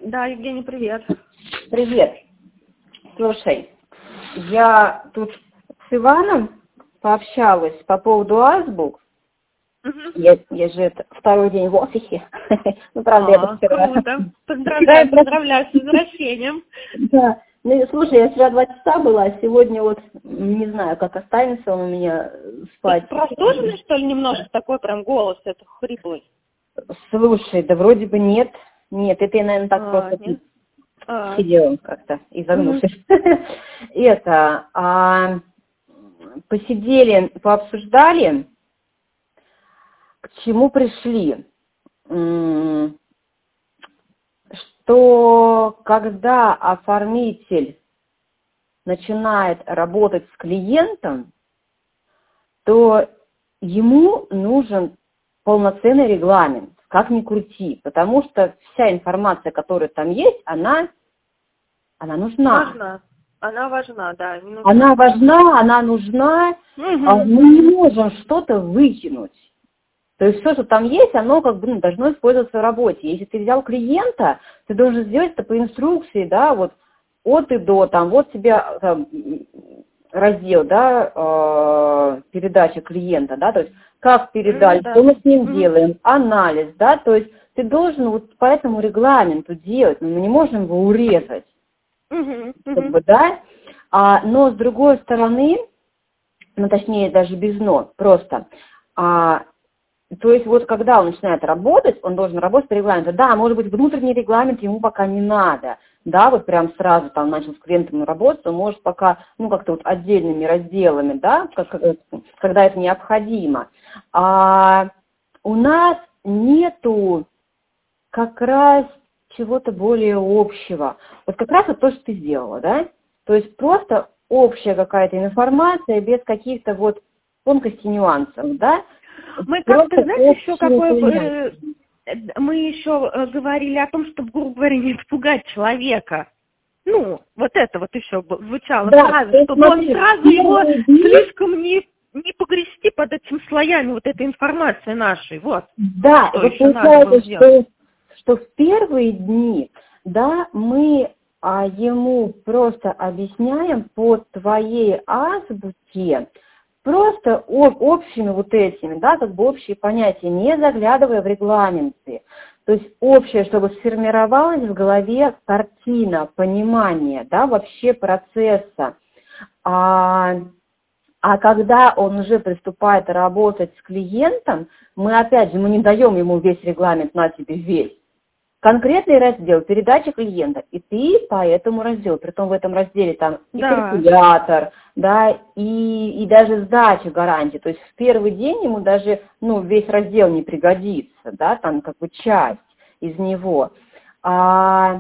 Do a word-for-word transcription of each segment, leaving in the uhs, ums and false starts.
Да, Евгений, привет. Привет. Слушай, я тут с Иваном пообщалась по поводу азбук. Угу. Я, я же это, второй день в офисе. Ну, правда, я А, вчера. круто. Поздравляю, поздравляю с возвращением. Да. Ну, слушай, я вчера два часа была, а сегодня вот не знаю, как останется он у меня спать. Простуженный, что ли, немножко такой прям голос, это хриплый? Слушай, да вроде бы нет. Нет, это я, наверное, так А, просто нет? А. сидела как-то, изогнувшись. Это, а, посидели, пообсуждали, к чему пришли. Что когда оформитель начинает работать с клиентом, то ему нужен полноценный регламент, как ни крути, потому что вся информация, которая там есть, она, она нужна. Важна. Она важна, да. Не нужна. Она важна, она нужна. Угу. Мы не можем что-то выкинуть. То есть все, что там есть, оно как бы ну, должно использоваться в работе. Если ты взял клиента, ты должен сделать это по инструкции, да, вот от и до, там, вот тебе там, раздел, да, э, передача клиента, да, то есть как передать, Mm, что мы с ним mm-hmm. делаем, анализ, да, то есть ты должен вот по этому регламенту делать, но мы не можем его урезать, Mm-hmm. Mm-hmm. как бы, да, а, но с другой стороны, ну, точнее, даже без но, просто, а, то есть вот когда он начинает работать, он должен работать по регламенту. Да, может быть, внутренний регламент ему пока не надо. Да, вот прям сразу там начал с клиентом работать, он может пока, ну, как-то вот отдельными разделами, да, как, когда это необходимо. А у нас нету как раз чего-то более общего. Вот как раз вот то, что ты сделала, да? То есть просто общая какая-то информация без каких-то вот тонкостей, нюансов, да? Мы как-то, знаете, еще какое... Э, мы еще э, говорили о том, чтобы, грубо говоря, не испугать человека. Ну, вот это вот еще звучало да, фраза, чтобы смотри, он сразу его дни... слишком не, не погрести под этими слоями вот этой информации нашей. Вот. Да, что вот еще надо было что, что в первые дни, да, мы а, ему просто объясняем по твоей азбуке, просто об, общими вот этими, да, как бы общие понятия, не заглядывая в регламенты. То есть общее, чтобы сформировалась в голове картина, понимание, да, вообще процесса. А, а когда он уже приступает работать с клиентом, мы опять же, мы не даем ему весь регламент, на тебе весь. Конкретный раздел, передача клиента, и ты по этому разделу, притом в этом разделе там и да. калькулятор, да, и, и даже сдача гарантии, то есть в первый день ему даже, ну, весь раздел не пригодится, да, там как бы часть из него. А...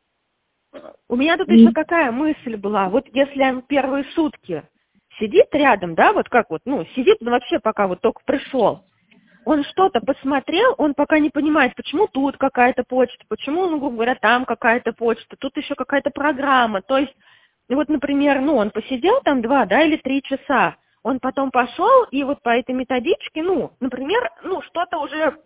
У меня тут еще какая мысль была, вот если он первые сутки сидит рядом, да, вот как вот, ну, сидит он вообще пока вот только пришел, он что-то посмотрел, он пока не понимает, почему тут какая-то почта, почему, ну, грубо говоря, там какая-то почта, тут еще какая-то программа. То есть, вот, например, ну, он посидел там два, да, или три часа, он потом пошел, и вот по этой методичке, ну, например, ну, что-то уже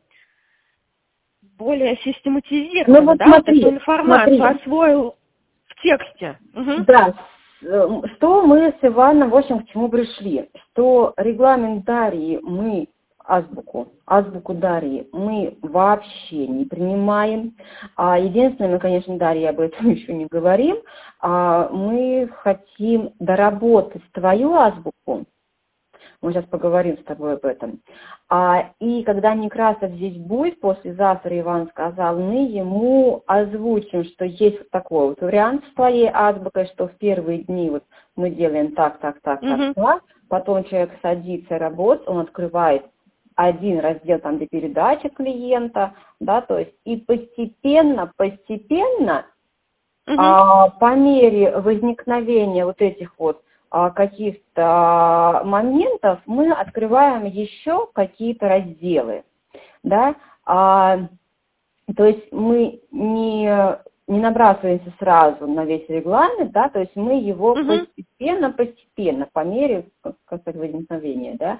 более систематизировано, ну, вот да, смотри, вот эту информацию смотри. освоил в тексте. Угу. Да. Что мы с Иваном, в общем, к чему пришли? Что регламент Дарьи мы... азбуку, азбуку Дарьи мы вообще не принимаем. А единственное, мы, конечно, Дарья, об этом еще не говорим, а мы хотим доработать твою азбуку. Мы сейчас поговорим с тобой об этом. А, и когда Некрасов здесь будет, послезавтра Иван сказал, мы ему озвучим, что есть вот такой вот вариант с твоей азбукой, что в первые дни вот мы делаем так, так, так, так, mm-hmm. так. Потом человек садится работать, он открывает один раздел там, где передача клиента, да, то есть и постепенно, постепенно, угу. а, по мере возникновения вот этих вот а, каких-то моментов мы открываем еще какие-то разделы, да, а, то есть мы не, не набрасываемся сразу на весь регламент, да, то есть мы его угу. постепенно, постепенно, по мере, как сказать, возникновения, да.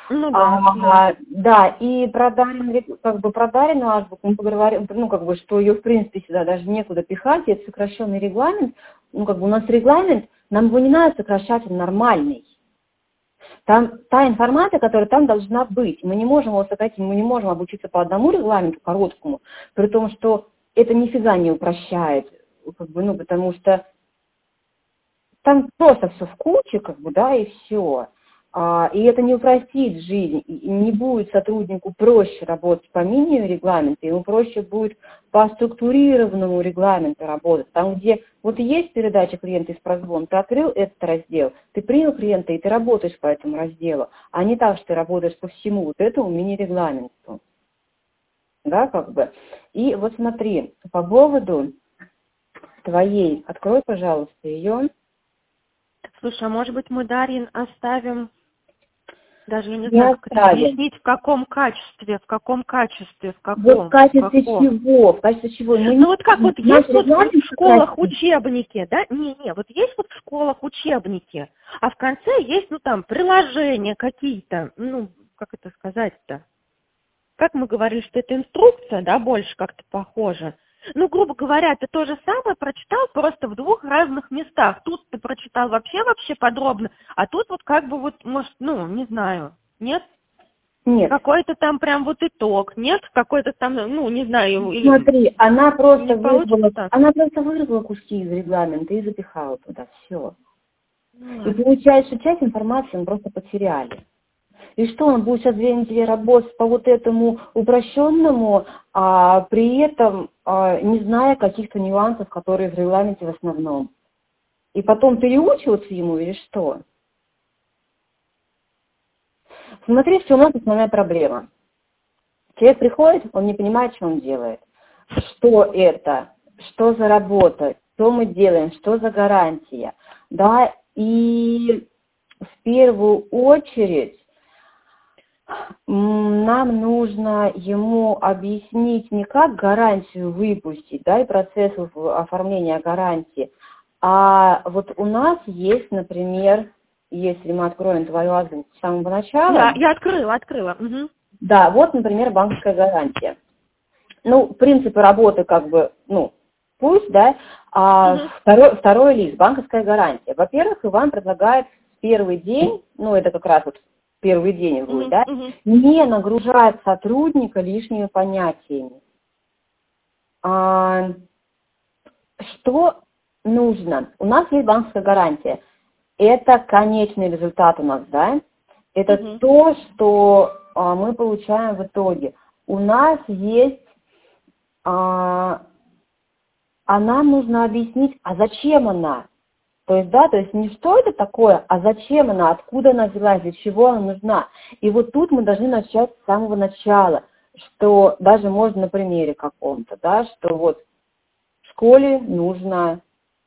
Ну да, А, да. да, и про Дарин, как бы про Дарину азбуку мы поговорим, ну, как бы, что ее, в принципе, сюда даже некуда пихать, это сокращенный регламент. Ну, как бы у нас регламент, нам его не надо сокращать, он нормальный. Там та информация, которая там должна быть. Мы не можем его сократить, мы не можем обучиться по одному регламенту, короткому, при том, что это нифига не упрощает, как бы, ну, потому что там просто все в куче, как бы, да, и все. А, и это не упростит жизнь, и не будет сотруднику проще работать по мини-регламенту, ему проще будет по структурированному регламенту работать. Там, где вот есть передача клиента из прозвона, ты открыл этот раздел, ты принял клиента, и ты работаешь по этому разделу, а не так, что ты работаешь по всему вот этому мини-регламенту. Да, как бы. И вот смотри, по поводу твоей, открой, пожалуйста, ее. Слушай, а может быть мы, Дарин, оставим, даже я не Не знаю, как это оставим. объяснить, в каком качестве, в каком качестве, в Вот в каком, в качестве каком. чего? В качестве чего? Мы Ну не вот как вот наш есть вот в регламент школах сократить. учебники, да? Не-не, вот есть вот в школах учебники, а в конце есть, ну там, приложения какие-то, ну, как это сказать-то? Как мы говорили, что это инструкция, да, больше как-то похоже. Ну, грубо говоря, ты то же самое прочитал просто в двух разных местах. Тут ты прочитал вообще-вообще подробно, а тут вот как бы вот, может, ну, не знаю, нет? Нет. Какой-то там прям вот итог, нет? Какой-то там, ну, не знаю, или Смотри, она просто не получится вырвала, так? она просто вырвала куски из регламента и запихала туда. Все. Ну, И ладно. получается, что часть информации мы просто потеряли. И что, он будет сейчас две недели работать по вот этому упрощенному, а при этом а, не зная каких-то нюансов, которые в регламенте в основном. И потом переучиваться ему или что? Смотри, что у нас основная проблема. Человек приходит, он не понимает, что он делает. Что это? Что за работа? Что мы делаем? Что за гарантия? Да, и в первую очередь нам нужно ему объяснить не как гарантию выпустить, да, и процесс оформления гарантии, а вот у нас есть, например, если мы откроем твою азбуку с самого начала. Да, я открыла, открыла. Угу. Да, вот, например, банковская гарантия. Ну, принципы работы как бы, ну, пусть, да, а Угу. второй, второй лист, банковская гарантия. Во-первых, Иван предлагает в первый день, ну, это как раз вот первый день будет, Угу. да, Угу. не нагружать сотрудника лишними понятиями. А, что нужно? У нас есть банковская гарантия. Это конечный результат у нас, да? Это Угу. то, что а, мы получаем в итоге. У нас есть, а, а нам нужно объяснить, а зачем она? То есть, да, то есть не что это такое, а зачем она, откуда она взялась, для чего она нужна. И вот тут мы должны начать с самого начала, что даже можно на примере каком-то, да, что вот в школе нужно,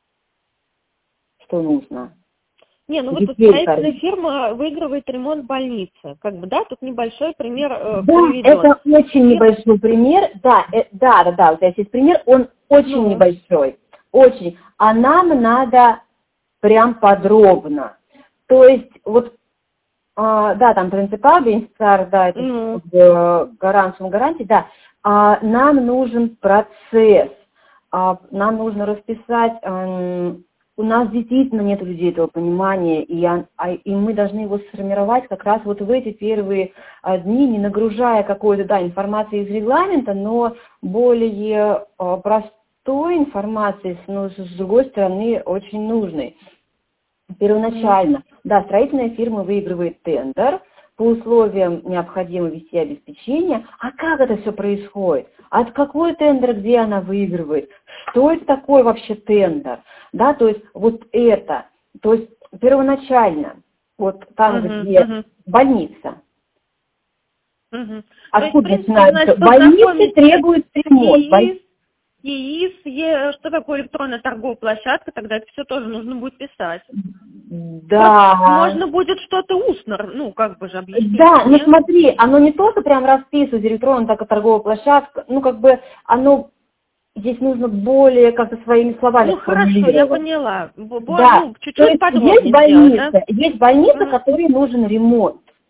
что нужно. Не, ну вот тут Детей строительная кормить. фирма выигрывает ремонт больницы. Как бы, да, тут небольшой пример э, Да, приведен. это очень И, небольшой пример. Да, э, да, да, да, у тебя есть пример, он очень ну, небольшой. Очень. А нам надо прям подробно. То есть, вот, а, да, там принципал, бенефициар, да, это ну, э, гарант, сумма гарантии, да. А, нам нужен процесс. А, нам нужно расписать. Эм, у нас действительно нет у людей этого понимания, и, а, и мы должны его сформировать как раз вот в эти первые а, дни, не нагружая какой-то, да, информацией из регламента, но более а, простой информацией, но с другой стороны очень нужной. Первоначально, да, строительная фирма выигрывает тендер, по условиям необходимо вести обеспечение. А как это все происходит? От какой тендер, где она выигрывает? Что это такое вообще тендер? Да, то есть вот это, то есть первоначально, вот там, угу, где угу, больница, угу. То есть, в откуда принципе, начинается? значит, Больнице познакомить требует ремонт. ЕИС, ЕИС, Е- что такое электронная торговая площадка, тогда это все тоже нужно будет писать. Просто Да. можно будет что-то устно, ну, как бы же объяснить, Да, но нет? смотри, оно не то, что прям расписывать электронно, так и торговая площадка, ну, как бы, оно, здесь нужно более как-то своими словами Ну, хорошо, я сформулировать. поняла. Бо- бо- Да, Ну, то чуть-чуть есть есть подробнее сделать, да? больница, есть больница, Угу. которой нужен ремонт.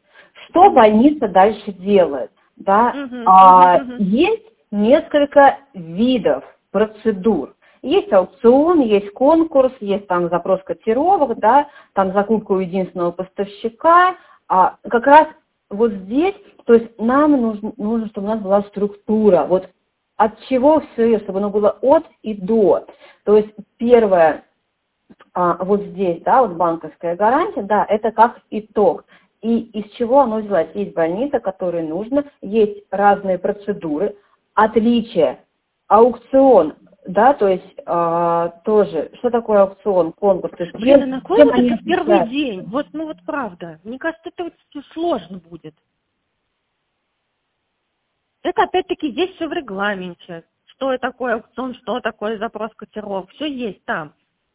Что больница дальше делает? Да? Мгм, А, мгм, мгм. есть несколько видов процедур. Есть аукцион, есть конкурс, есть там запрос котировок, да, там закупка у единственного поставщика. А как раз вот здесь, то есть нам нужно, нужно, чтобы у нас была структура. Вот от чего все, чтобы оно было от и до. То есть первое, а, вот здесь, да, вот банковская гарантия, да, это как итог. И из чего оно взялось? Есть больница, которой нужно, есть разные процедуры, отличие, аукцион, да, то есть а, тоже, что такое аукцион, конкурс, то есть Блин, а чем, на кой чем вот они это в первый отличаются? день? Вот, ну вот правда. Мне кажется, это вот всё сложно будет. Это опять-таки здесь все в регламенте. Что такое аукцион, что такое запрос котировок. Все есть там.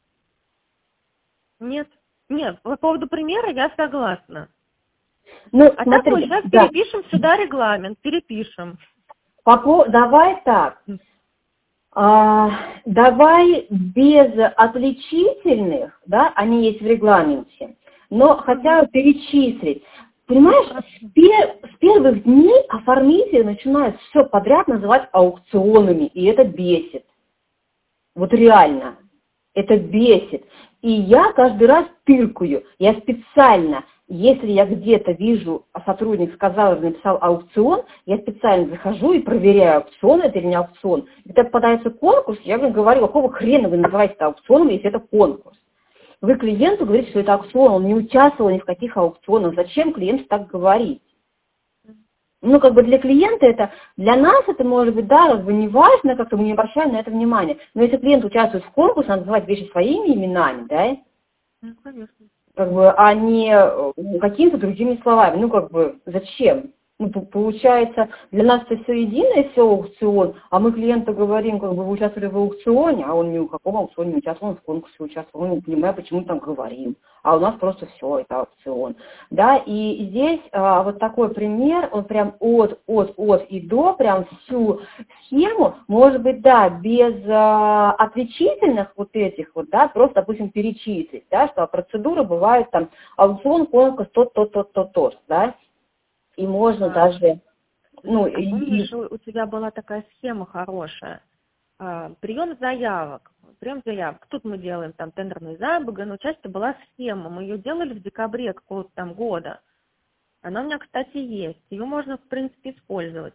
Нет? Нет, по поводу примера я согласна. Ну, А так мы смотри, сейчас да, перепишем сюда регламент, перепишем. по по- давай так, а, давай без отличительных, да, они есть в регламенте, но Угу. хотя бы перечислить. Понимаешь, Хорошо. с, пер- с первых дней оформители начинают все подряд называть аукционами, и это бесит. Вот реально. Это бесит. И я каждый раз тыркаю. Я специально, если я где-то вижу, а сотрудник сказал или написал аукцион, я специально захожу и проверяю, аукцион это или не аукцион. Когда попадается конкурс, я говорю, какого хрена вы называете это аукционом, если это конкурс. Вы клиенту говорите, что это аукцион, он не участвовал ни в каких аукционах. Зачем клиенту так говорить? Ну, как бы для клиента это, для нас это может быть, да, как бы не важно, как-то мы не обращаем на это внимание. Но если клиент участвует в конкурсе, надо называть вещи своими именами, да, Ну, конечно. как бы, а не э, какими-то другими словами. Ну, как бы, зачем? Ну, п- получается, для нас это все единое, все аукцион, а мы клиенту говорим, как бы, вы участвовали в аукционе, а он ни в каком аукционе не участвовал, он в конкурсе участвовал, он не понимает, почему мы там говорим. А у нас просто все, это аукцион. Да, и здесь а, вот такой пример, он прям от, от, от и до, прям всю схему, может быть, да, без а, отличительных вот этих вот, да, просто, допустим, перечислить, да, что процедуры бывают там аукцион, конкурс, тот, тот, тот, тот, тот, да, и можно А, даже, ну, а и, и- помнишь, у у тебя была такая схема хорошая? А, прием заявок. Прием заявок. Тут мы делаем там тендерный заявок, но часто была схема. Мы ее делали в декабре какого-то там года. Она у меня, кстати, есть. Ее можно, в принципе, использовать.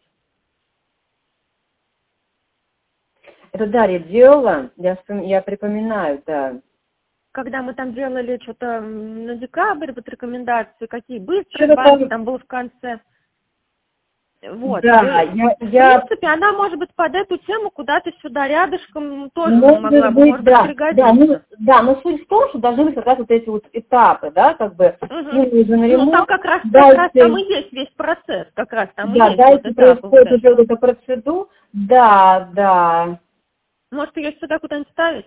это Дарья делала, я, вспом- я припоминаю, да. Когда мы там делали что-то м, на декабрь, вот рекомендации, какие быстрые Что-то банки, там, там было в конце. Вот. да, Э, я, В я принципе, она может быть под эту тему куда-то сюда рядышком тоже могла может бы, быть, может быть, да, да, ну, пригодиться. да, но суть в том, что должны быть как раз вот эти вот этапы, да, как бы, Мгм. им нужен Ну, там ремонт, как раз, как раз там дальше, и есть весь процесс, как раз там и да, есть вот дальше этапы вот происходит эти. уже вот эта процедура, да, да, Может, ее сюда куда-нибудь ставить?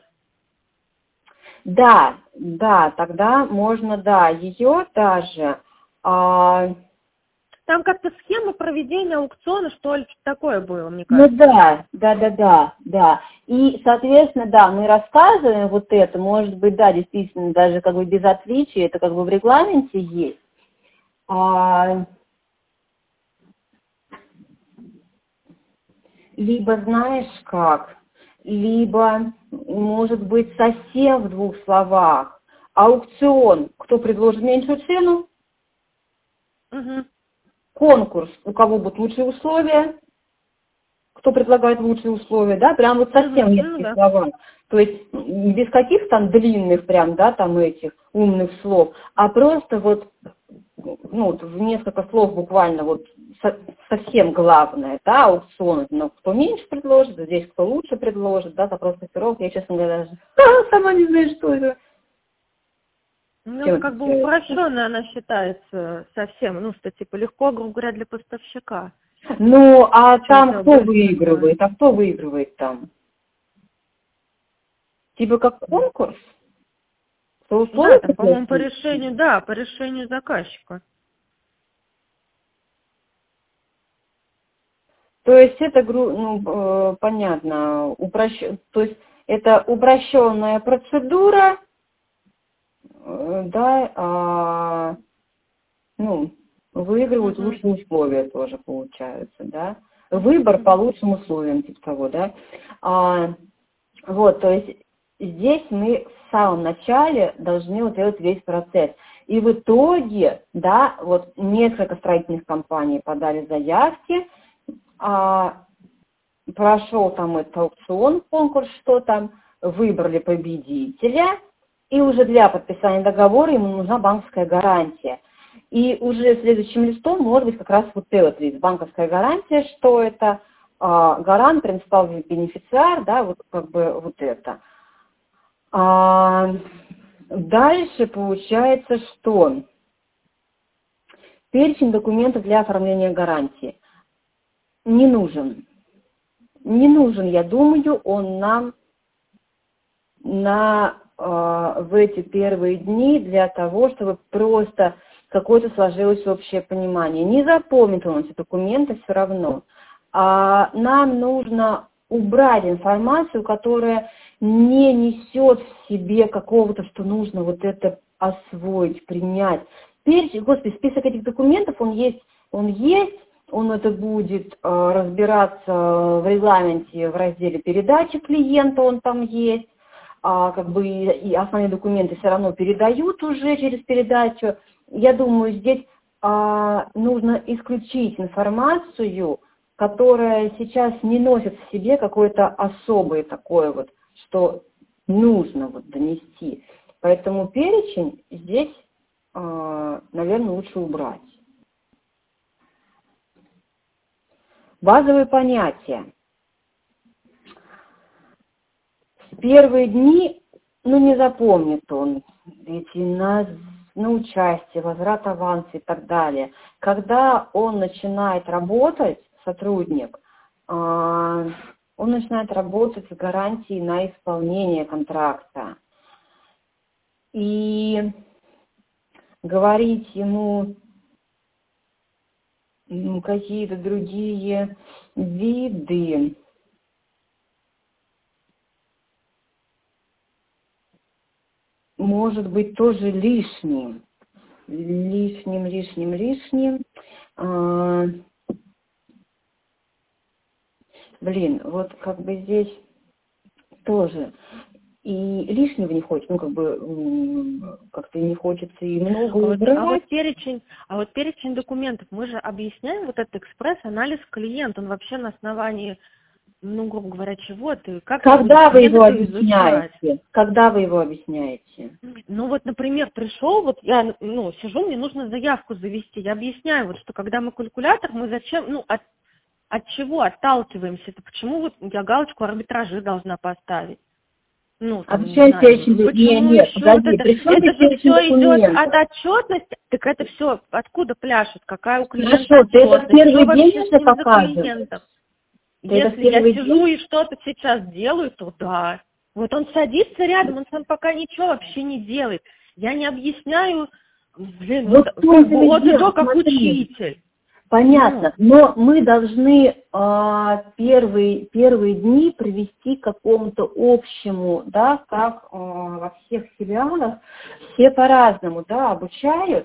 да, да, тогда можно, да, ее даже, а, Там как-то схема проведения аукциона, что ли, что-то такое было, мне ну кажется. да, да, да, да, да. И, соответственно, да, мы рассказываем вот это, может быть, да, действительно, даже как бы без отличия, это как бы в регламенте есть. А, либо знаешь как, либо, может быть, совсем в двух словах. Аукцион, кто предложит меньшую цену, Угу. конкурс, у кого будут лучшие условия, кто предлагает лучшие условия, да, прям вот совсем Угу. в Ну нескольких да. словах. То есть м, без каких там длинных прям, да, там этих умных слов, а просто вот, ну, вот в несколько слов буквально вот со- совсем главное, да, аукцион, ну, кто меньше предложит, здесь кто лучше предложит, да, запрос котировок, я, честно говоря, даже а, сама не знаю, что это. Ну, Чем это это как бы делается. упрощенно она считается совсем, ну, что типа легко, грубо говоря, для поставщика. Ну, а Чем там все кто быстро делать. выигрывает? А кто выигрывает там? Типа как конкурс? Кто Да, условия там, по-моему, по согласует? решению, да, по решению заказчика. То есть это, гру- ну, э, понятно, упрощ... то есть это упрощенная процедура, э, да, а, ну, выигрывают Мгм. лучшие условия тоже получаются, да. Выбор по лучшим условиям, типа того, да. А, вот, то есть здесь мы в самом начале должны вот этот весь процесс. И в итоге, да, вот несколько строительных компаний подали заявки, а, прошел там этот аукцион, конкурс, что там, выбрали победителя, и уже для подписания договора ему нужна банковская гарантия. И уже следующим листом может быть как раз вот этот лист, банковская гарантия, что это а, гарант, принципал, бенефициар, да, вот как бы вот это. А, дальше получается, что перечень документов для оформления гарантии не нужен. Не нужен, я думаю, он нам на, э, в эти первые дни для того, чтобы просто какое-то сложилось общее понимание. Не запомнит он эти документы все равно. А нам нужно убрать информацию, которая не несет в себе какого-то, что нужно вот это освоить, принять. Перечень, господи, список этих документов, он есть, он есть, он это будет э, разбираться в регламенте в разделе передачи клиента, он там есть, а, как бы и, и основные документы все равно передают уже через передачу. Я думаю, здесь а, нужно исключить информацию, которая сейчас не носит в себе какое-то особое такое вот, что нужно вот донести. Поэтому перечень здесь, а, наверное, лучше убрать. Базовые понятия. В первые дни, ну, не запомнит он эти на, на участие, возврат аванса и так далее. Когда он начинает работать, сотрудник, он начинает работать с гарантией на исполнение контракта. И говорить ему ну, какие-то другие виды может быть тоже лишним. Лишним, лишним, лишним. А, блин, вот как бы здесь тоже и лишнего не хочется, ну как бы как-то не хочется и много а убрать. вот, а вот перечень, а вот перечень документов, мы же объясняем вот этот экспресс-анализ клиента, он вообще на основании, ну, грубо говоря, чего ты, как Когда ты вы его изучать? объясняете? Когда вы его объясняете? Ну вот, например, пришел, вот я, ну, сижу, мне нужно заявку завести, я объясняю, вот, что когда мы калькулятор, мы зачем, ну, от, от чего отталкиваемся, это почему вот я галочку арбитражи должна поставить? Ну, А там, не почему знаю, перечень? Нет, почему нет, еще вот погоди, это? при чем Это здесь же перечень все идет документов? от отчетности. Так это все откуда пляшет? Какая у клиента Хорошо, ты это в отчетность? Что первый день вообще с уже ним за показываешь? клиентом? Ты это в Если я первый сижу день? и что-то сейчас делаю, то да. Вот он садится рядом, он сам пока ничего вообще не делает. Я не объясняю, блин, вот Вот в как том-то бы и от и до дело, как смотри. учитель. Понятно, но мы должны а, первые, первые дни привести к какому-то общему, да, как а, во всех филиалах, все по-разному, да, обучают,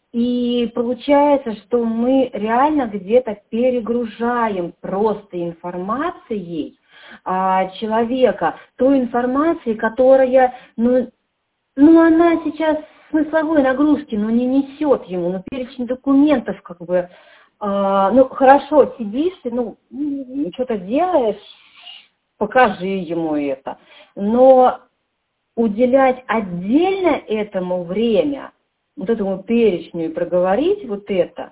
и получается, что мы реально где-то перегружаем просто информацией а, человека, той информацией, которая, ну, ну, она сейчас смысловой нагрузки, ну, не несет ему, ну, перечень документов, как бы, а, ну, хорошо, сидишь ты, ну, что-то делаешь, покажи ему это, но уделять отдельно этому время, вот этому перечню и проговорить вот это,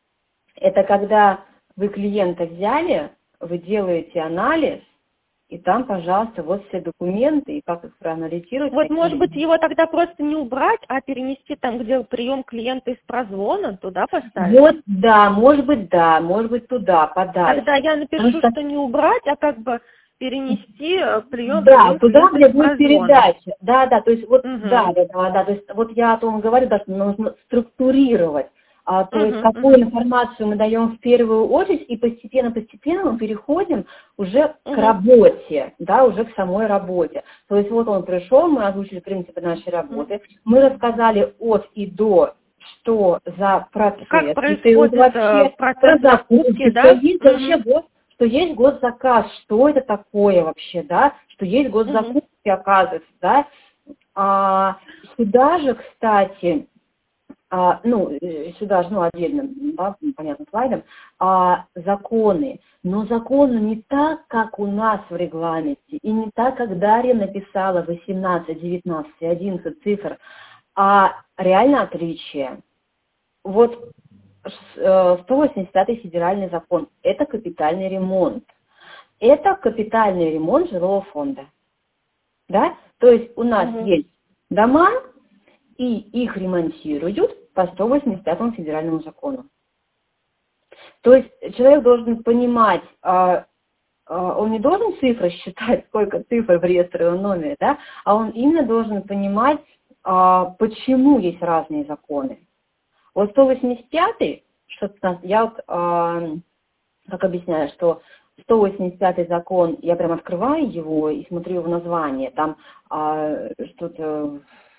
это когда вы клиента взяли, вы делаете анализ, и там, пожалуйста, вот все документы, и как их проанализировать. Вот, какие... может быть, его тогда просто не убрать, а перенести там, где прием клиента из прозвона, туда поставить? Вот, да, может быть, да, может быть, туда, подальше. Тогда я напишу, Потому что не убрать, а как бы перенести прием, Да, прием туда, клиента где из будет прозвона. передача. Да, да, то есть вот, Угу. да, да, да, да, то есть вот я о том говорю, да, что нужно структурировать. А, то есть Угу, какую угу. информацию мы даем в первую очередь, и постепенно-постепенно мы переходим уже к Угу. работе, да, уже к самой работе. То есть вот он пришел, мы озвучили принципы нашей работы, мы рассказали от и до, что за процесс, как происходит вообще, процесс закупки, да? Что есть, вообще гос, что есть госзаказ, что это такое вообще, да, что есть госзакупки, mm-hmm. оказывается, да. А, сюда же, кстати, а, ну, сюда же, ну, отдельным, да, понятно, слайдом, а, законы, но законы не так, как у нас в регламенте, и не так, как Дарья написала восемнадцать, девятнадцать, одиннадцать цифр, а реально отличие. Вот сто восемьдесят пятый федеральный закон – это капитальный ремонт. Это капитальный ремонт жилого фонда. Да? То есть у нас угу. есть дома, и их ремонтируют по сто восемьдесят пятому федеральному закону. То есть человек должен понимать, он не должен цифры считать, сколько цифр в реестровом номере, да? А он именно должен понимать, почему есть разные законы. Вот сто восемьдесят пятый, я вот как объясняю, что сто восемьдесят пятый закон, я прям открываю его и смотрю его название, там а, что-то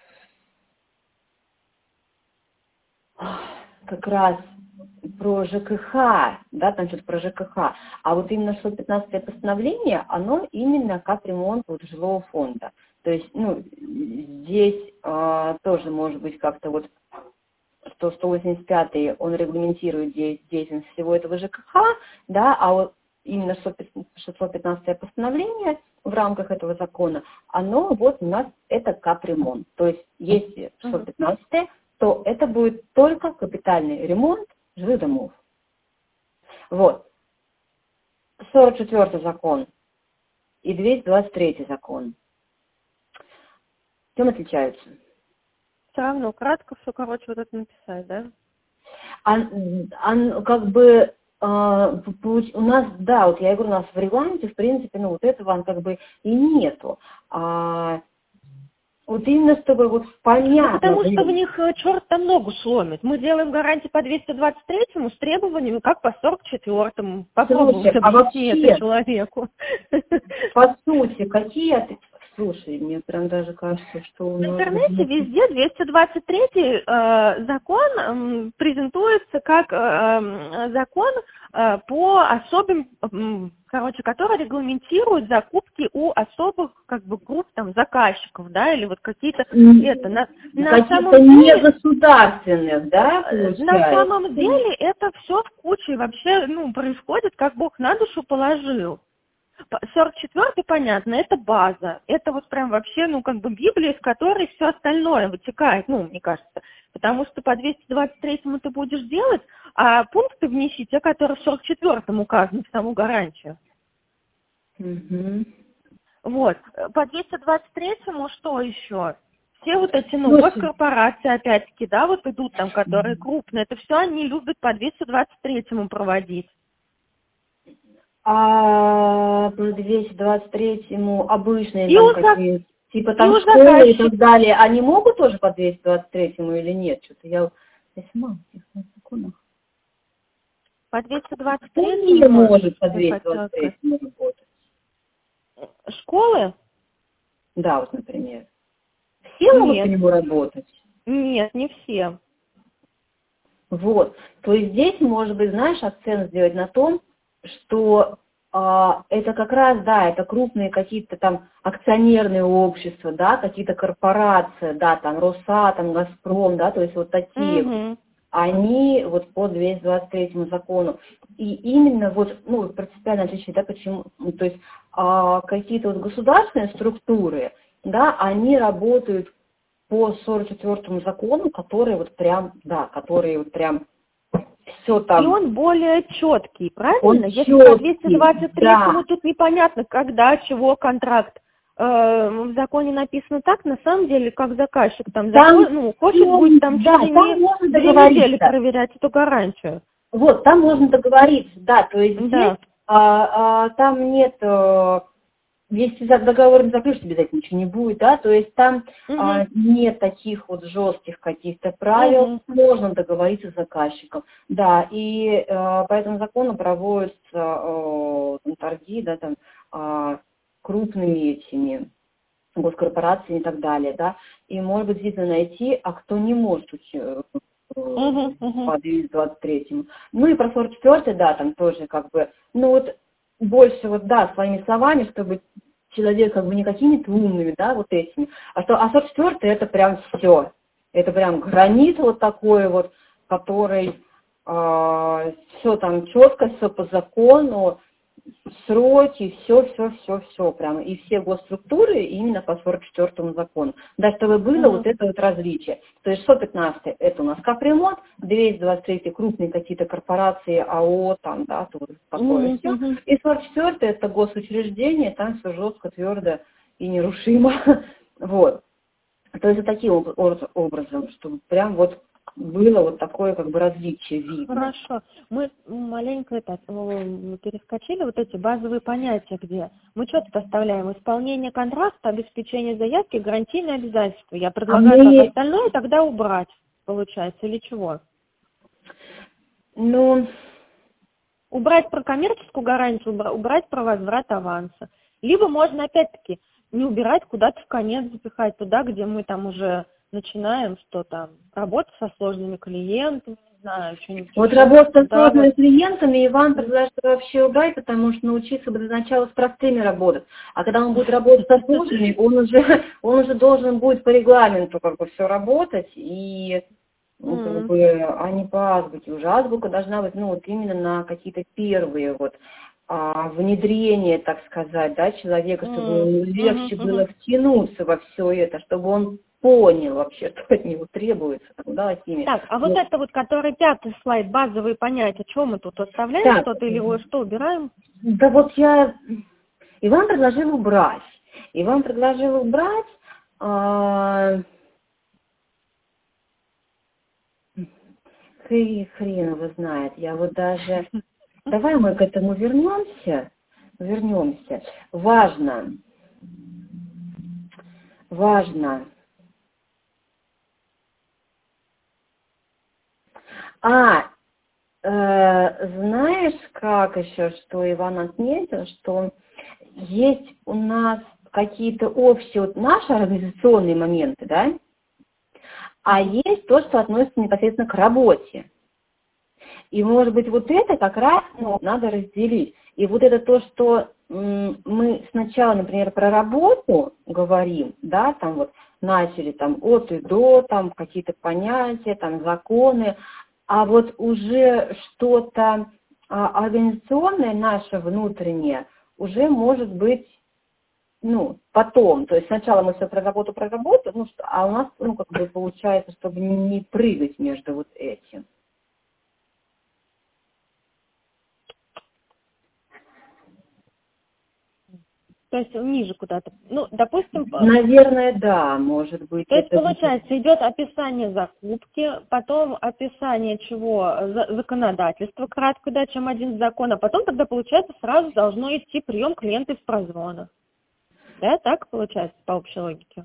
как раз про ЖКХ, да, там что-то про ЖКХ, а вот именно шестьсот пятнадцатое постановление, оно именно как ремонт вот жилого фонда. То есть, ну, здесь а, тоже может быть как-то вот, что сто восемьдесят пятый, он регламентирует деятельность всего этого ЖКХ, да, а вот именно шестьсот пятнадцатое постановление в рамках этого закона, оно вот у нас это капремонт. То есть если шестьсот пятнадцатое, то это будет только капитальный ремонт жилых домов. Вот. сорок четвёртый закон и двести двадцать третий закон. Чем отличаются? Все равно, кратко все, короче, вот это написать, да? А, а, как бы а, у нас, да, вот я говорю, у нас в регламенте, в принципе, ну вот этого как бы и нету. А, вот именно чтобы вот понятно. Ну, потому что в них черт там ногу сломит. Мы делаем гарантии по двести двадцать третьему с требованиями, как по сорок четвёртому. Попробуйте а объяснить это человеку. По сути, какие... Слушай, мне прям даже кажется, что... В интернете везде двести двадцать третий э, закон э, презентуется как э, закон э, по особым, э, короче, который регламентирует закупки у особых как бы групп там заказчиков, да, или вот какие-то это на, на самом деле негосударственных, да, получается? На самом деле это все в куче вообще, ну, происходит, как Бог на душу положил. сорок четвёртый, понятно, это база. Это вот прям вообще, ну, как бы Библия, из которой все остальное вытекает, ну, мне кажется. Потому что по двести двадцать третьему ты будешь делать, а пункты внеси, те, которые в сорок четвёртом указаны в саму гарантию. Угу. Вот. По двести двадцать третьему что еще? Все вот эти, ну, госкорпорации, опять-таки, да, вот идут там, которые крупные, это все они любят по двести двадцать третьему проводить. А по двести двадцать третьему обычные и там за... какие, типа там и школы заказчик... и так далее, они могут тоже по двести двадцать третьему или нет? Что-то я, я сама в этих законах. По двести двадцать Кто третьему не может по двести двадцать третьему работать? Школы? Да, вот, например. Все могут по нему работать? Нет, не все. Вот. То есть здесь, может быть, знаешь, акцент сделать на том, что а, это как раз, да, это крупные какие-то там акционерные общества, да, какие-то корпорации, да, там Росатом, Газпром, да, то есть вот такие, угу. Они вот по двести двадцать третьему закону. И именно вот, ну, принципиальное отличие, да, почему, то есть а, какие-то вот государственные структуры, да, они работают по сорок четвёртому закону, которые вот прям, да, которые вот прям все там. И он более четкий, правильно? Он Если четкий, по двести двадцать третьему да. Тут непонятно, когда, чего контракт. Э, в законе написано так, на самом деле, как заказчик там, там закон, ну, хочет он, будет там да, через там две недели проверять эту гарантию. Вот, там можно договориться, да, то есть да. здесь а, а, там нет... А, если договор не заключишь, обязательно ничего не будет, да, то есть там угу. а, нет таких вот жестких каких-то правил, угу. можно договориться с заказчиком, да, и а, по этому закону проводятся а, торги, да, там, а, крупными этими госкорпорациями и так далее, да, и может быть действительно найти, а кто не может угу, угу. по двести двадцать третьему. Ну и про сорок четвёртый, да, там тоже как бы, ну вот больше вот, да, своими словами, чтобы человек как бы не какими-то умными, да, вот этими, а что, а сорок четвёртый это прям все, это прям гранит вот такой вот, который э, все там четко, все по закону, сроки, все, все, все, все, прямо, и все госструктуры именно по сорок четвёртому закону. Да, чтобы было uh-huh. вот это вот различие. То есть сто пятнадцатый это у нас капремонт, двести двадцать третий крупные какие-то корпорации, АО, там, да, то вот такое uh-huh. все. И сорок четвёртый это госучреждение, там все жестко, твердо и нерушимо. Вот. То есть таким образом, чтобы прям вот было вот такое как бы различие видно. Хорошо. Мы маленько это, перескочили вот эти базовые понятия, где мы четко оставляем исполнение контракта, обеспечение заявки, гарантийные обязательства. Я предлагаю а мы... так остальное тогда убрать, получается, или чего? Ну... Убрать про коммерческую гарантию, убрать про возврат аванса. Либо можно опять-таки не убирать, куда-то в конец запихать, туда, где мы там уже... начинаем, что там, работать со сложными клиентами, не знаю, что-нибудь. Вот работать со сложными вот. клиентами Иван предложил вообще убрать, потому что научиться бы сначала с простыми работать. А когда он будет работать со сложными, он уже, он уже должен будет по регламенту как бы все работать, и ну, как бы, а не по азбуке. Уже азбука должна быть, ну, вот именно на какие-то первые вот а, внедрения, так сказать, да, человека, чтобы ему легче mm-hmm. было втянуться во все это, чтобы он понял вообще, что от него требуется. Да, так, а вот ну, это вот, который пятый слайд, базовые понятия, что мы тут оставляем так, что-то или его что убираем? Да вот я... Иван предложил убрать. Иван предложил убрать... А... Хрен его знает. Я вот даже... Давай мы к этому вернемся. Вернемся. Важно. Важно. А, э, знаешь, как еще, что Иван отметил, что есть у нас какие-то общие, вот наши организационные моменты, да, а есть то, что относится непосредственно к работе. И, может быть, вот это как раз ну, надо разделить. И вот это то, что м, мы сначала, например, про работу говорим, да, там вот начали там от и до, там какие-то понятия, там законы, а вот уже что-то а, организационное наше внутреннее уже может быть, ну, потом. То есть сначала мы все про работу, про работу, ну, что, а у нас, ну, как бы получается, чтобы не, не прыгать между вот этим. То есть ниже куда-то. Ну, допустим... Наверное, да, может быть. То есть, получается, идет описание закупки, потом описание чего? Законодательства, кратко, да, чем один закон, а потом тогда, получается, сразу должно идти прием клиента из прозвона. Да, так получается по общей логике?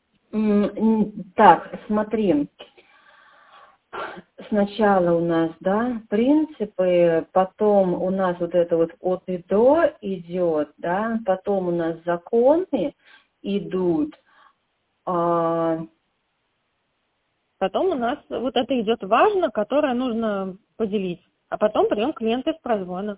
Так, смотри. Сначала у нас, да, принципы, потом у нас вот это вот от и до идет, да, потом у нас законы идут. А... Потом у нас вот это идет важно, которое нужно поделить, а потом прием клиента из прозвона.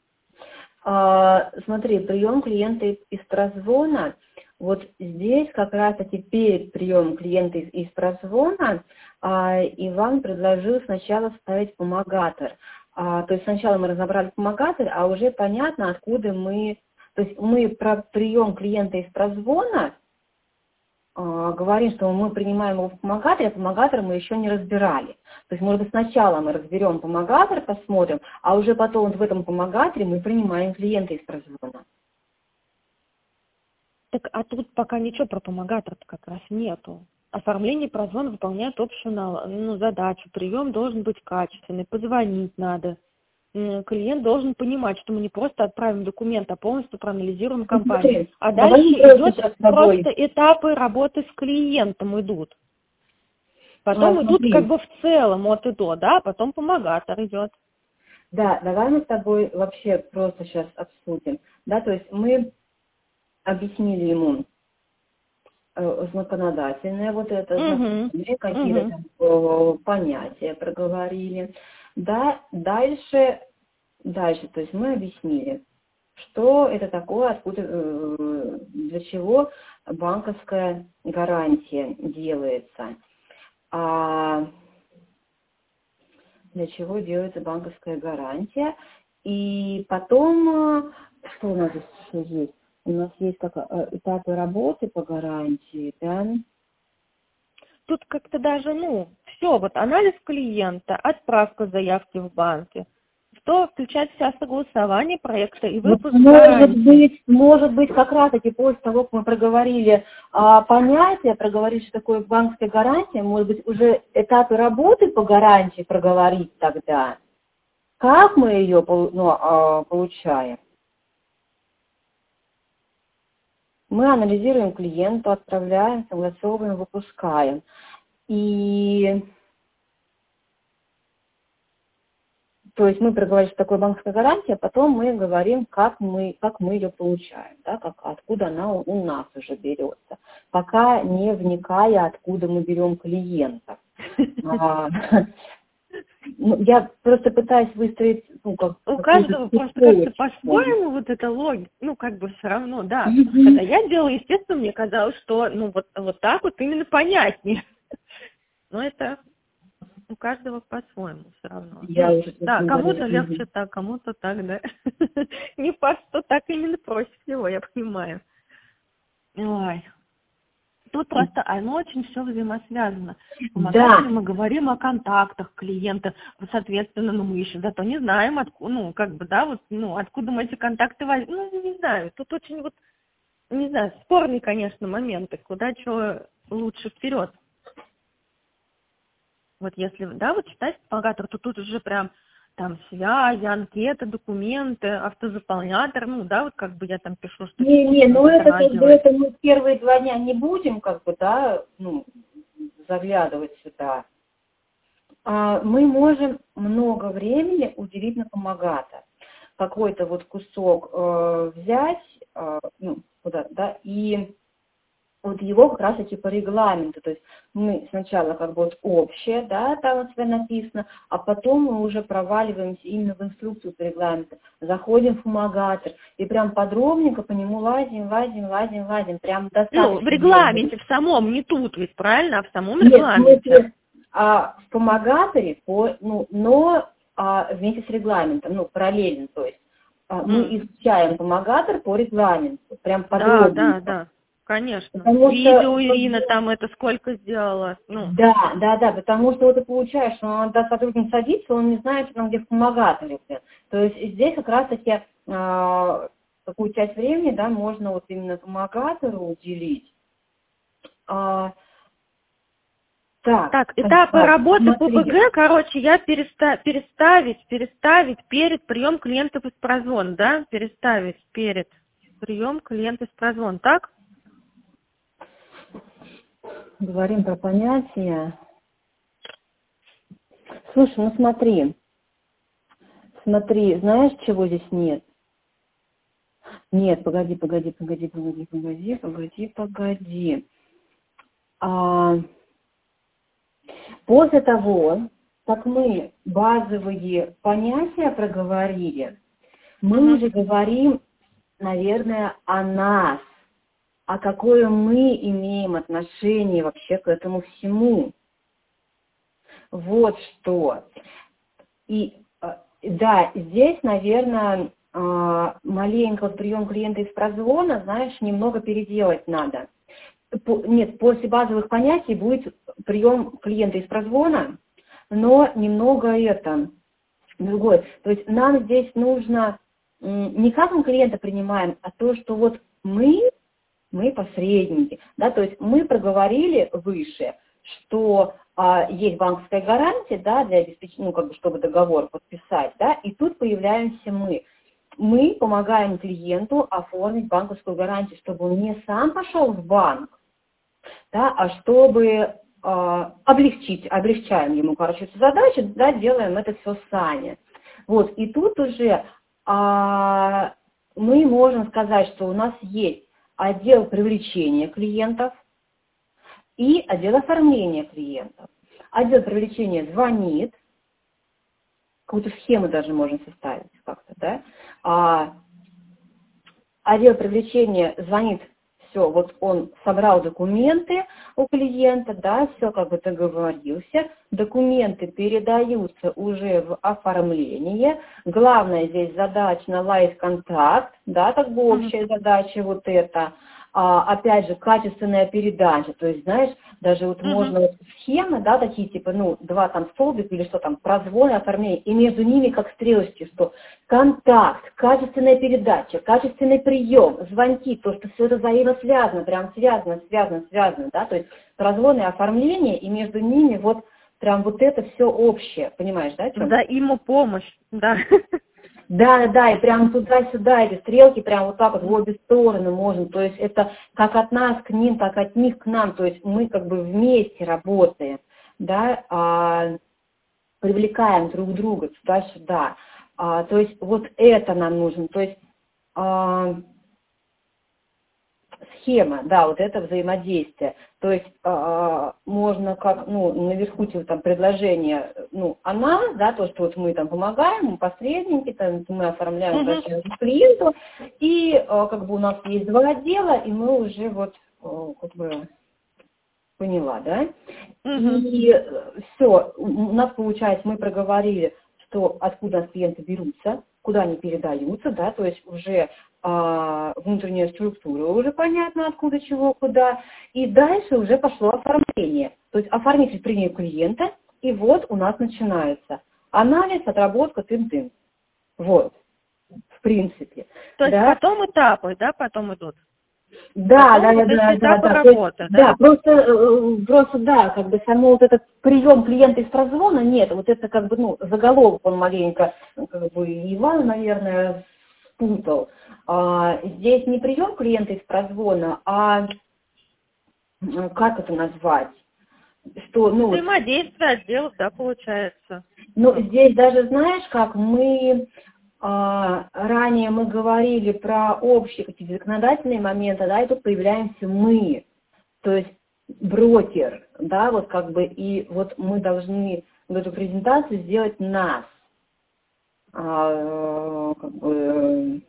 А, смотри, прием клиента из прозвона, вот здесь как раз-таки перед приемом клиента из, из прозвона а, Иван предложил сначала вставить помогатор. А, то есть сначала мы разобрали помогатор, а уже понятно, откуда мы... То есть мы про прием клиента из прозвона а, говорим, что мы принимаем его в помогаторе, а помогатор мы еще не разбирали. То есть, может быть, сначала мы разберем помогатор, посмотрим, а уже потом вот в этом помогаторе мы принимаем клиента из прозвона. Так, а тут пока ничего про помогатор-то как раз нету. Оформление прозвона выполняет общую ну, задачу. Прием должен быть качественный, позвонить надо. Клиент должен понимать, что мы не просто отправим документ, а полностью проанализируем компанию. Смотри, а дальше идет просто этапы работы с клиентом идут. Потом а, идут смотри. как бы в целом от и до, да, потом помогатор идет. Да, давай мы с тобой вообще просто сейчас обсудим. Да, то есть мы объяснили ему, законодательное вот это, Угу. какие-то Угу. там э, понятия проговорили. Да, дальше, дальше, то есть мы объяснили, что это такое, откуда, э, для чего банковская гарантия делается. А для чего делается банковская гарантия. И потом, что у нас здесь еще есть? У нас есть как этапы работы по гарантии, да? Тут как-то даже, ну, все, вот анализ клиента, отправка заявки в банке, что включает в себя согласование проекта и выпуск Вот гарантии. может быть, может быть, как раз-таки после того, как мы проговорили а, понятие, проговорили, что такое банковская гарантия, может быть, уже этапы работы по гарантии проговорить тогда. Как мы ее ну, а, получаем? Мы анализируем клиента, отправляем, согласовываем, выпускаем. И то есть мы проговорили, что такое банковская гарантия, а потом мы говорим, как мы, как мы ее получаем, да, как, откуда она у, у нас уже берется. Пока не вникая, откуда мы берем клиента. А, ну, я просто пытаюсь выстроить, ну, как У каждого просто как-то по-своему вот эта логика, ну, как бы все равно, да. Mm-hmm. Когда я делала, естественно, мне казалось, что, ну, вот, вот так вот именно понятнее. Но это у каждого по-своему все равно. Я Ну, уже да, кому-то говорю. легче так, кому-то так, да. Не факт, что так именно проще всего, я понимаю. Ой. Тут просто оно очень все взаимосвязано. Помогать Да. мы говорим о контактах клиента, соответственно, ну, мы еще зато не знаем, откуда, ну, как бы, да, вот, ну, откуда мы эти контакты возьмем, ну, не знаю, тут очень вот, не знаю, спорные, конечно, моменты, куда что лучше вперед. Вот если, да, вот читать помогатор, то тут уже прям там связи, анкеты, документы, автозаполнятор, ну, да, вот как бы я там пишу, что... Не, не, ну это как бы, это мы первые два дня не будем, как бы, да, ну, заглядывать сюда. А мы можем много времени уделить на помогатор. Какой-то вот кусок э, взять, э, ну, куда, да, и вот его как раз-таки по регламенту, то есть мы сначала как бы вот общее, да, там у тебя написано, а потом мы уже проваливаемся именно в инструкцию по регламенту, заходим в помогатор и прям подробненько по нему лазим, лазим, лазим, лазим, прям достаточно. Ну, в регламенте, в самом, не тут ведь, правильно, а в самом Нет, регламенте. Нет, а, в помогаторе, по, ну, но а, вместе с регламентом, ну, параллельно, то есть а, мы mm. изучаем помогатор по регламенту, прям подробно. Да, да, да. Конечно. Потому Видео что, Ирина там это сколько сделала. Ну. Да, да, да, потому что вот ты получаешь, что когда сотрудник садится, он не знает, что там где в помогаторе. То есть здесь как раз-таки э, такую часть времени, да, можно вот именно помогатору уделить. А, так, так, этапы так, работы смотри. по ПГ, короче, я переста переставить, переставить перед прием клиентов из прозвон, да? Переставить перед прием клиентов из прозвон, так? Говорим про понятия. Слушай, ну смотри, смотри, знаешь, чего здесь нет? Нет, погоди, погоди, погоди, погоди, погоди, погоди, погоди. А, после того, как мы базовые понятия проговорили, мы Угу. уже говорим, наверное, о нас, а какое мы имеем отношение вообще к этому всему. Вот что. И да, здесь, наверное, маленько прием клиента из прозвона, знаешь, немного переделать надо. Нет, после базовых понятий будет прием клиента из прозвона, но немного это, другое. То есть нам здесь нужно не как мы клиента принимаем, а то, что вот мы, мы посредники, да, то есть мы проговорили выше, что а, есть банковская гарантия, да, для обеспечения, ну, как бы, чтобы договор подписать, да, и тут появляемся мы. Мы помогаем клиенту оформить банковскую гарантию, чтобы он не сам пошел в банк, да, а чтобы э, облегчить, облегчаем ему, короче, эту задачу, да, делаем это все сами. Вот, и тут уже э, мы можем сказать, что у нас есть отдел привлечения клиентов, и отдел оформления клиентов. Отдел привлечения звонит, какую-то схему даже можно составить как-то, да. А отдел привлечения звонит, все, вот он собрал документы у клиента, да, все как бы договорился, документы передаются уже в оформление. Главная здесь задача наладить контакт, да, как бы общая mm-hmm. задача вот это. А, опять же, качественная передача, то есть, знаешь, даже вот mm-hmm. можно вот схемы, да, такие типа, ну, два там столбика или что там, прозвон, оформление, и между ними как стрелочки, что контакт, качественная передача, качественный прием, звонки, то, что все это взаимосвязано, прям связано, связано, связано, да, то есть прозвон и оформление, и между ними вот прям вот это все общее, понимаешь, да? Взаимопомощь, да. Да, да, и прям туда-сюда, эти стрелки прям вот так вот в обе стороны можем, то есть это как от нас к ним, так от них к нам, то есть мы как бы вместе работаем, да, а, привлекаем друг друга туда-сюда, а, то есть вот это нам нужно, то есть а, схема, да, вот это взаимодействие. То есть э, можно как, ну, наверху там предложение, ну, она, да, то, что вот мы там помогаем, мы посредники, там, мы оформляем mm-hmm. клиенту, и э, как бы у нас есть два отдела, и мы уже вот, э, как бы, поняла, да? Mm-hmm. И э, все, у нас получается, мы проговорили, что откуда клиенты берутся, куда они передаются, да, то есть уже а, внутренняя структура, уже понятно, откуда, чего, куда, и дальше уже пошло оформление. То есть оформитель принял клиента, и вот у нас начинается анализ, отработка, тын-тын. Вот, в принципе. То есть да? потом этапы, да, потом идут? Да, потом да, вот да, эти да, этапы да, работы, есть, да? да, просто, просто, да, как бы само вот этот прием клиента из прозвона нет, вот это как бы, ну, заголовок он маленько, как бы, Иван, наверное, спутал. А, здесь не прием клиента из прозвона, а, как это назвать? Что, ну, взаимодействие отделов, да, получается. Ну, здесь даже, знаешь, как мы... А, ранее мы говорили про общие какие-то законодательные моменты, да, и тут появляемся мы, то есть брокер, да, вот как бы, и вот мы должны в эту презентацию сделать нас, а, как бы,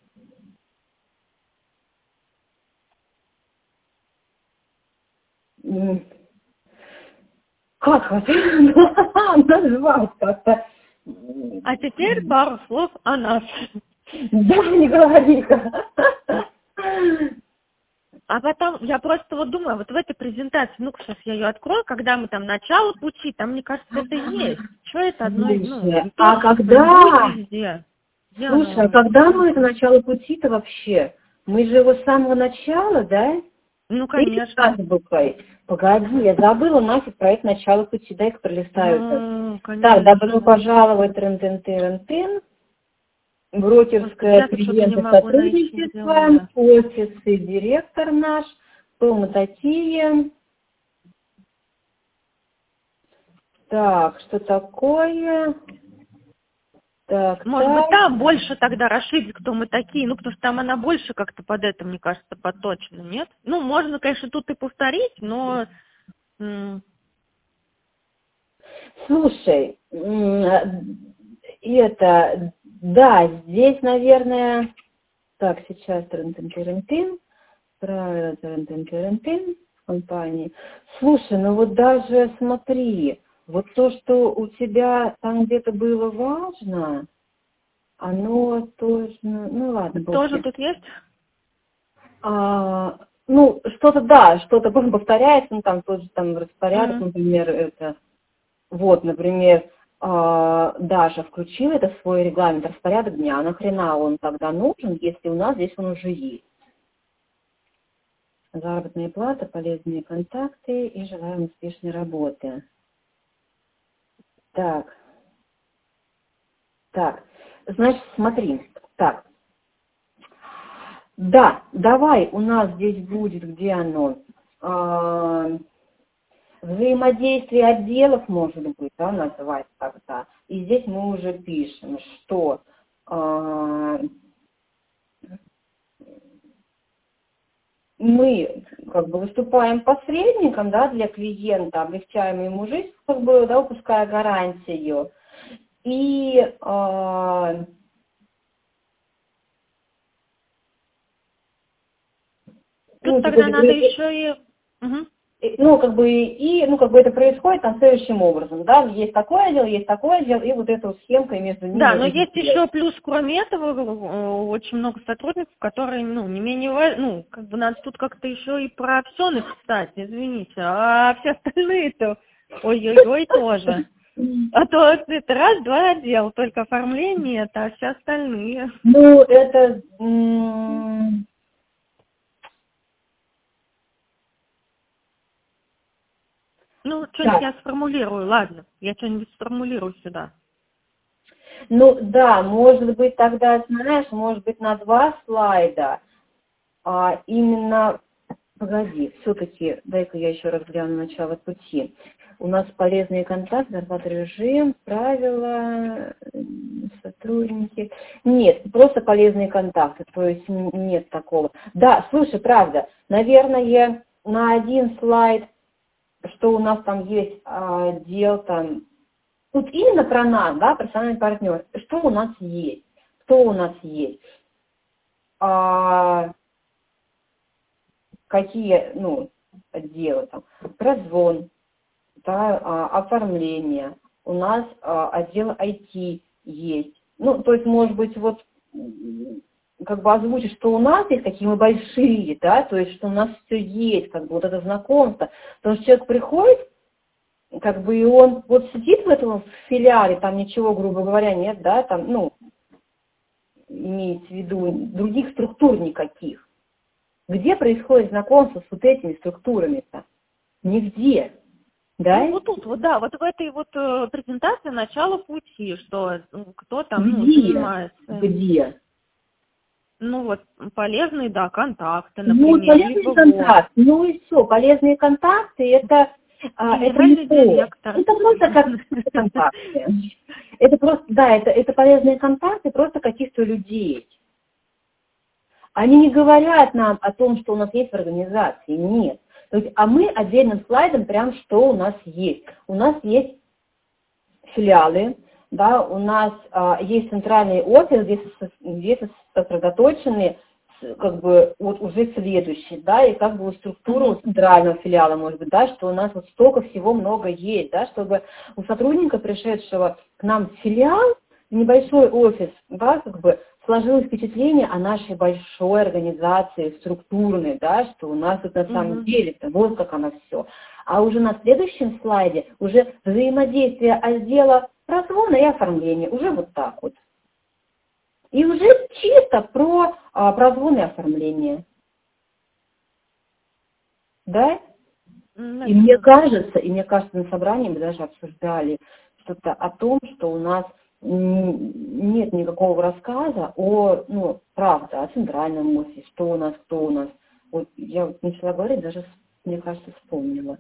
как вот назвать как-то. А теперь пару слов о нас. Да, не говори-ка. А потом, я просто вот думаю, вот в этой презентации, ну-ка сейчас я ее открою, когда мы там начало пути, там, мне кажется, это есть. Что это одно, ну, а когда... везде. Слушай, а когда мы это начало пути-то вообще? Мы же его с самого начала, да? Ну, конечно. Погоди, я забыла нафиг про это начало пути, дай-ка пролистаю. Ну, так, добро пожаловать, трын-тын-тын-тын. Брокерское клиентское сотрудничество, офис и директор наш, Тома Татья. Так, что такое? Так, Может так. быть, там больше тогда расширить, кто мы такие, ну, потому что там она больше как-то под это, мне кажется, подточена, нет? Ну, можно, конечно, тут и повторить, но... Слушай, это, да, здесь, наверное... Так, сейчас трын-тын-тын-тын, правила трын-тын-тын-тын компании. Слушай, ну вот даже смотри, вот то, что у тебя там где-то было важно, оно тоже, ну ладно. Тоже тут есть? А, ну, что-то, да, что-то повторяется, ну там тоже там распорядок, mm-hmm. например, это, вот, например, а, Даша включила это в свой регламент, распорядок дня, нахрена он тогда нужен, если у нас здесь он уже есть. Заработная плата, полезные контакты и желаем успешной работы. Так. Так. Значит, смотри. Так. Да, давай, у нас здесь будет, где оно? А, взаимодействие отделов, может быть, да, называть тогда. И здесь мы уже пишем, что... А, мы как бы выступаем посредником, да, для клиента, облегчаем ему жизнь, как бы, да, выпуская гарантию. И э, Тут ну, тогда типа, надо еще и... Угу. ну, как бы, и, ну, как бы это происходит там следующим образом, да, есть такое дело, есть такое дело, и вот эта вот схемка между ними. Да, но выглядит. есть еще плюс, кроме этого, э, очень много сотрудников, которые, ну, не менее важны, ну, как бы надо тут как-то еще и про опционы писать, извините, а все остальные-то, ой-ой-ой, тоже. А то это раз, два отдела, только оформление, это, а все остальные. Ну, это... м- Ну, что-нибудь так, я сформулирую, ладно, я что-нибудь сформулирую сюда. ну, да, может быть, тогда, знаешь, может быть, на два слайда, а именно... Погоди, все-таки, дай-ка я еще раз гляну начало пути. У нас полезные контакты, зарплата, режим, правила, сотрудники. Нет, просто полезные контакты, то есть нет такого. Да, слушай, правда, наверное, на один слайд, что у нас там есть отдел там, тут именно про нас, да, профессиональный партнер, что у нас есть, кто у нас есть. А, какие, ну, отделы там, прозвон, да, а, оформление, у нас а, отдел ай ти есть. Ну, то есть, может быть, вот, м, как бы озвучить, что у нас есть, какие мы большие, да, то есть, что у нас все есть, как бы вот это знакомство. Потому что человек приходит, как бы, и он вот сидит в этом филиале, там ничего, грубо говоря, нет, да, там, ну, имеется в виду других структур никаких. Где происходит знакомство с вот этими структурами-то? Нигде. Да? Ну, вот тут, вот, да, вот в этой вот э, презентации начало пути, что ну, кто там, ну, Где? занимается. Где? Ну, вот, полезные, да, контакты, Ну, например, полезные либо вот. контакты. Ну и все. Полезные контакты это, а, это не Генеральный то. директор. Это просто как контакты. Это просто, да, это, это полезные контакты просто каких-то людей. Они не говорят нам о том, что у нас есть в организации. Нет. То есть, а мы отдельным слайдом прям что у нас есть. У нас есть филиалы, да, у нас а, есть центральный офис, где, где сосредоточены как бы вот уже следующий, да, и как бы структура Мгм. у центрального филиала, может быть, да, что у нас вот столько всего много есть, да, чтобы у сотрудника, пришедшего к нам в филиал, в небольшой офис, да, как бы сложилось впечатление о нашей большой организации, структурной, да, что у нас тут на самом Мгм. деле-то вот как оно все. А уже на следующем слайде уже взаимодействие отдела прозвона и оформления, уже вот так вот. И уже чисто про а, прозвон и оформление. Да? И мне Наверное. кажется, и мне кажется, на собрании мы даже обсуждали что-то о том, что у нас м, нет никакого рассказа о, ну, правда, о центральном офисе, что у нас, кто у нас. Вот я вот начала говорить, даже, мне кажется, вспомнила.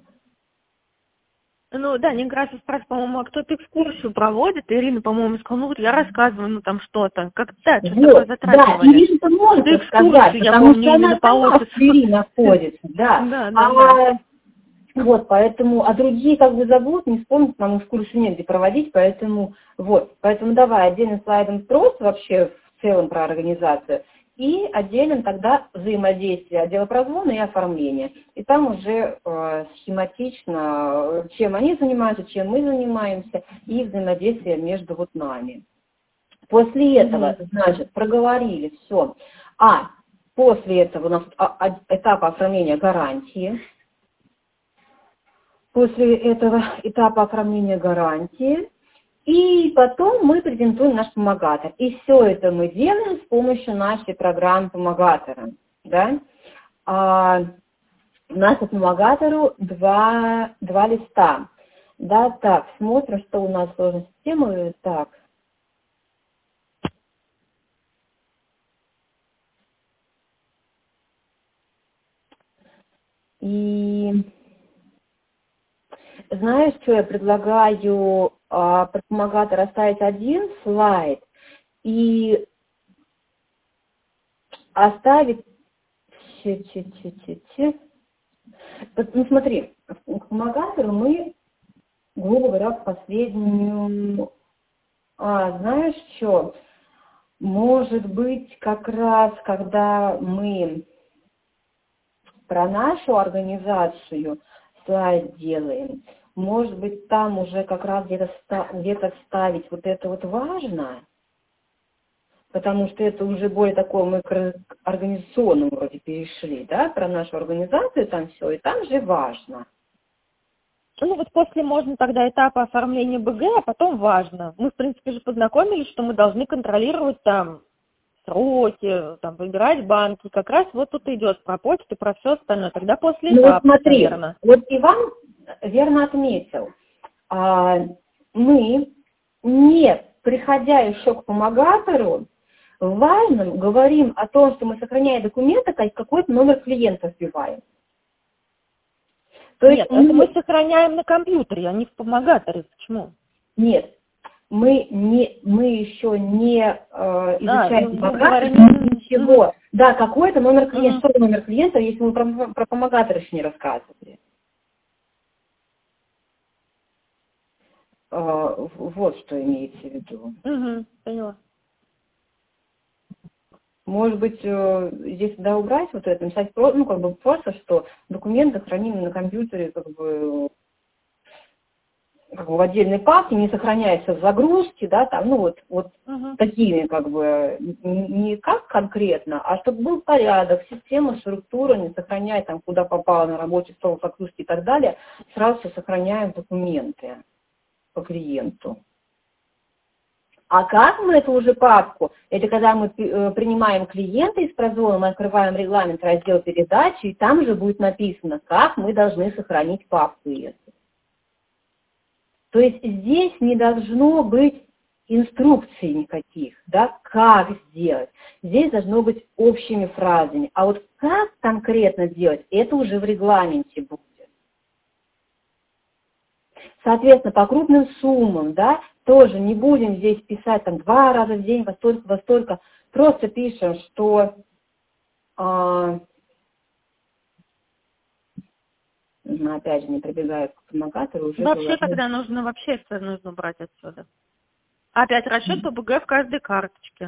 Ну да, Некрасов спрашивает, по-моему, а кто-то экскурсию проводит? Ирина, по-моему, сказала, ну вот я рассказываю, ну там что-то. Как да, что такое Вот, да, затрагивали. Ирина-то может Что рассказать, экскурсию, я потому помню, что она именно по сама в офису. Твери находится, да. Да, да, да. А вот, поэтому, а другие как бы забудут, не вспомнят, нам экскурсию негде проводить, поэтому, вот, поэтому давай отдельным слайдом просто вообще в целом про организацию, и отдельным тогда взаимодействие отдела прозвона и оформления. И там уже э, схематично, э, чем они занимаются, чем мы занимаемся, и взаимодействие между вот нами. После этого, Угу. значит, проговорили все. А после этого у нас а, а, этап оформления гарантии. После этого этапа оформления гарантии. И потом мы презентуем наш помогатор. И все это мы делаем с помощью нашей программы помогатора. Да? А, у нас по помогатору два, два листа. Да, так, смотрим, что у нас сложная система. Так. И знаешь, что я предлагаю а, про помогатор оставить один слайд и оставить че, че, че, че, че. Ну смотри, к помогатору мы, грубо говоря, в последнюю... А, знаешь что? Может быть, как раз, когда мы про нашу организацию слайд делаем, может быть, там уже как раз где-то где-то вставить вот это вот важно, потому что это уже более такое, мы к организационному вроде перешли, да, про нашу организацию там все, и там же важно. Ну вот после можно тогда этапа оформления БГ, а потом важно. Мы, в принципе, же познакомились, что мы должны контролировать там сроки, там, выбирать банки. Как раз вот тут идет про почту, про все остальное. Тогда после ну, этапа, вот смотри, наверное. Вот Иван верно отметил. А, мы, не приходя еще к помогатору, важным говорим о том, что мы, сохраняя документы, какой-то номер клиента вбиваем. То Нет, есть это мы... мы сохраняем на компьютере, а не в помогаторе. Почему? Нет. Мы, не, мы еще не э, изучаем а, помогатор, говорим... ничего. Mm-hmm. Да, какой-то номер клиента. Mm-hmm. Что номер клиента, если мы про, про помогатор еще не рассказывали? Э, вот что имеется в виду. Mm-hmm. Поняла. Может быть, э, здесь да, убрать вот это, написать, ну, как бы просто, что документы хранимы на компьютере, как бы, как бы в отдельной папке, не сохраняются в загрузке, да, там, ну, вот, вот uh-huh. такими, как бы, не как конкретно, а чтобы был порядок, система, структура, не сохранять там, куда попало на рабочий стол, загрузки и так далее, сразу сохраняем документы по клиенту. А как мы эту уже папку? Это когда мы принимаем клиента из прозвона, мы открываем регламент, раздел передачи, и там же будет написано, как мы должны сохранить папку эту. То есть здесь не должно быть инструкций никаких, да, как сделать. Здесь должно быть общими фразами. А вот как конкретно делать, это уже в регламенте будет. Соответственно, по крупным суммам, да, тоже не будем здесь писать там два раза в день, во столько, во столько. Просто пишем, что а, опять же не прибегают к помогатору. Уже вообще было... тогда нужно, вообще это нужно брать отсюда. Опять расчет по БГ в каждой карточке.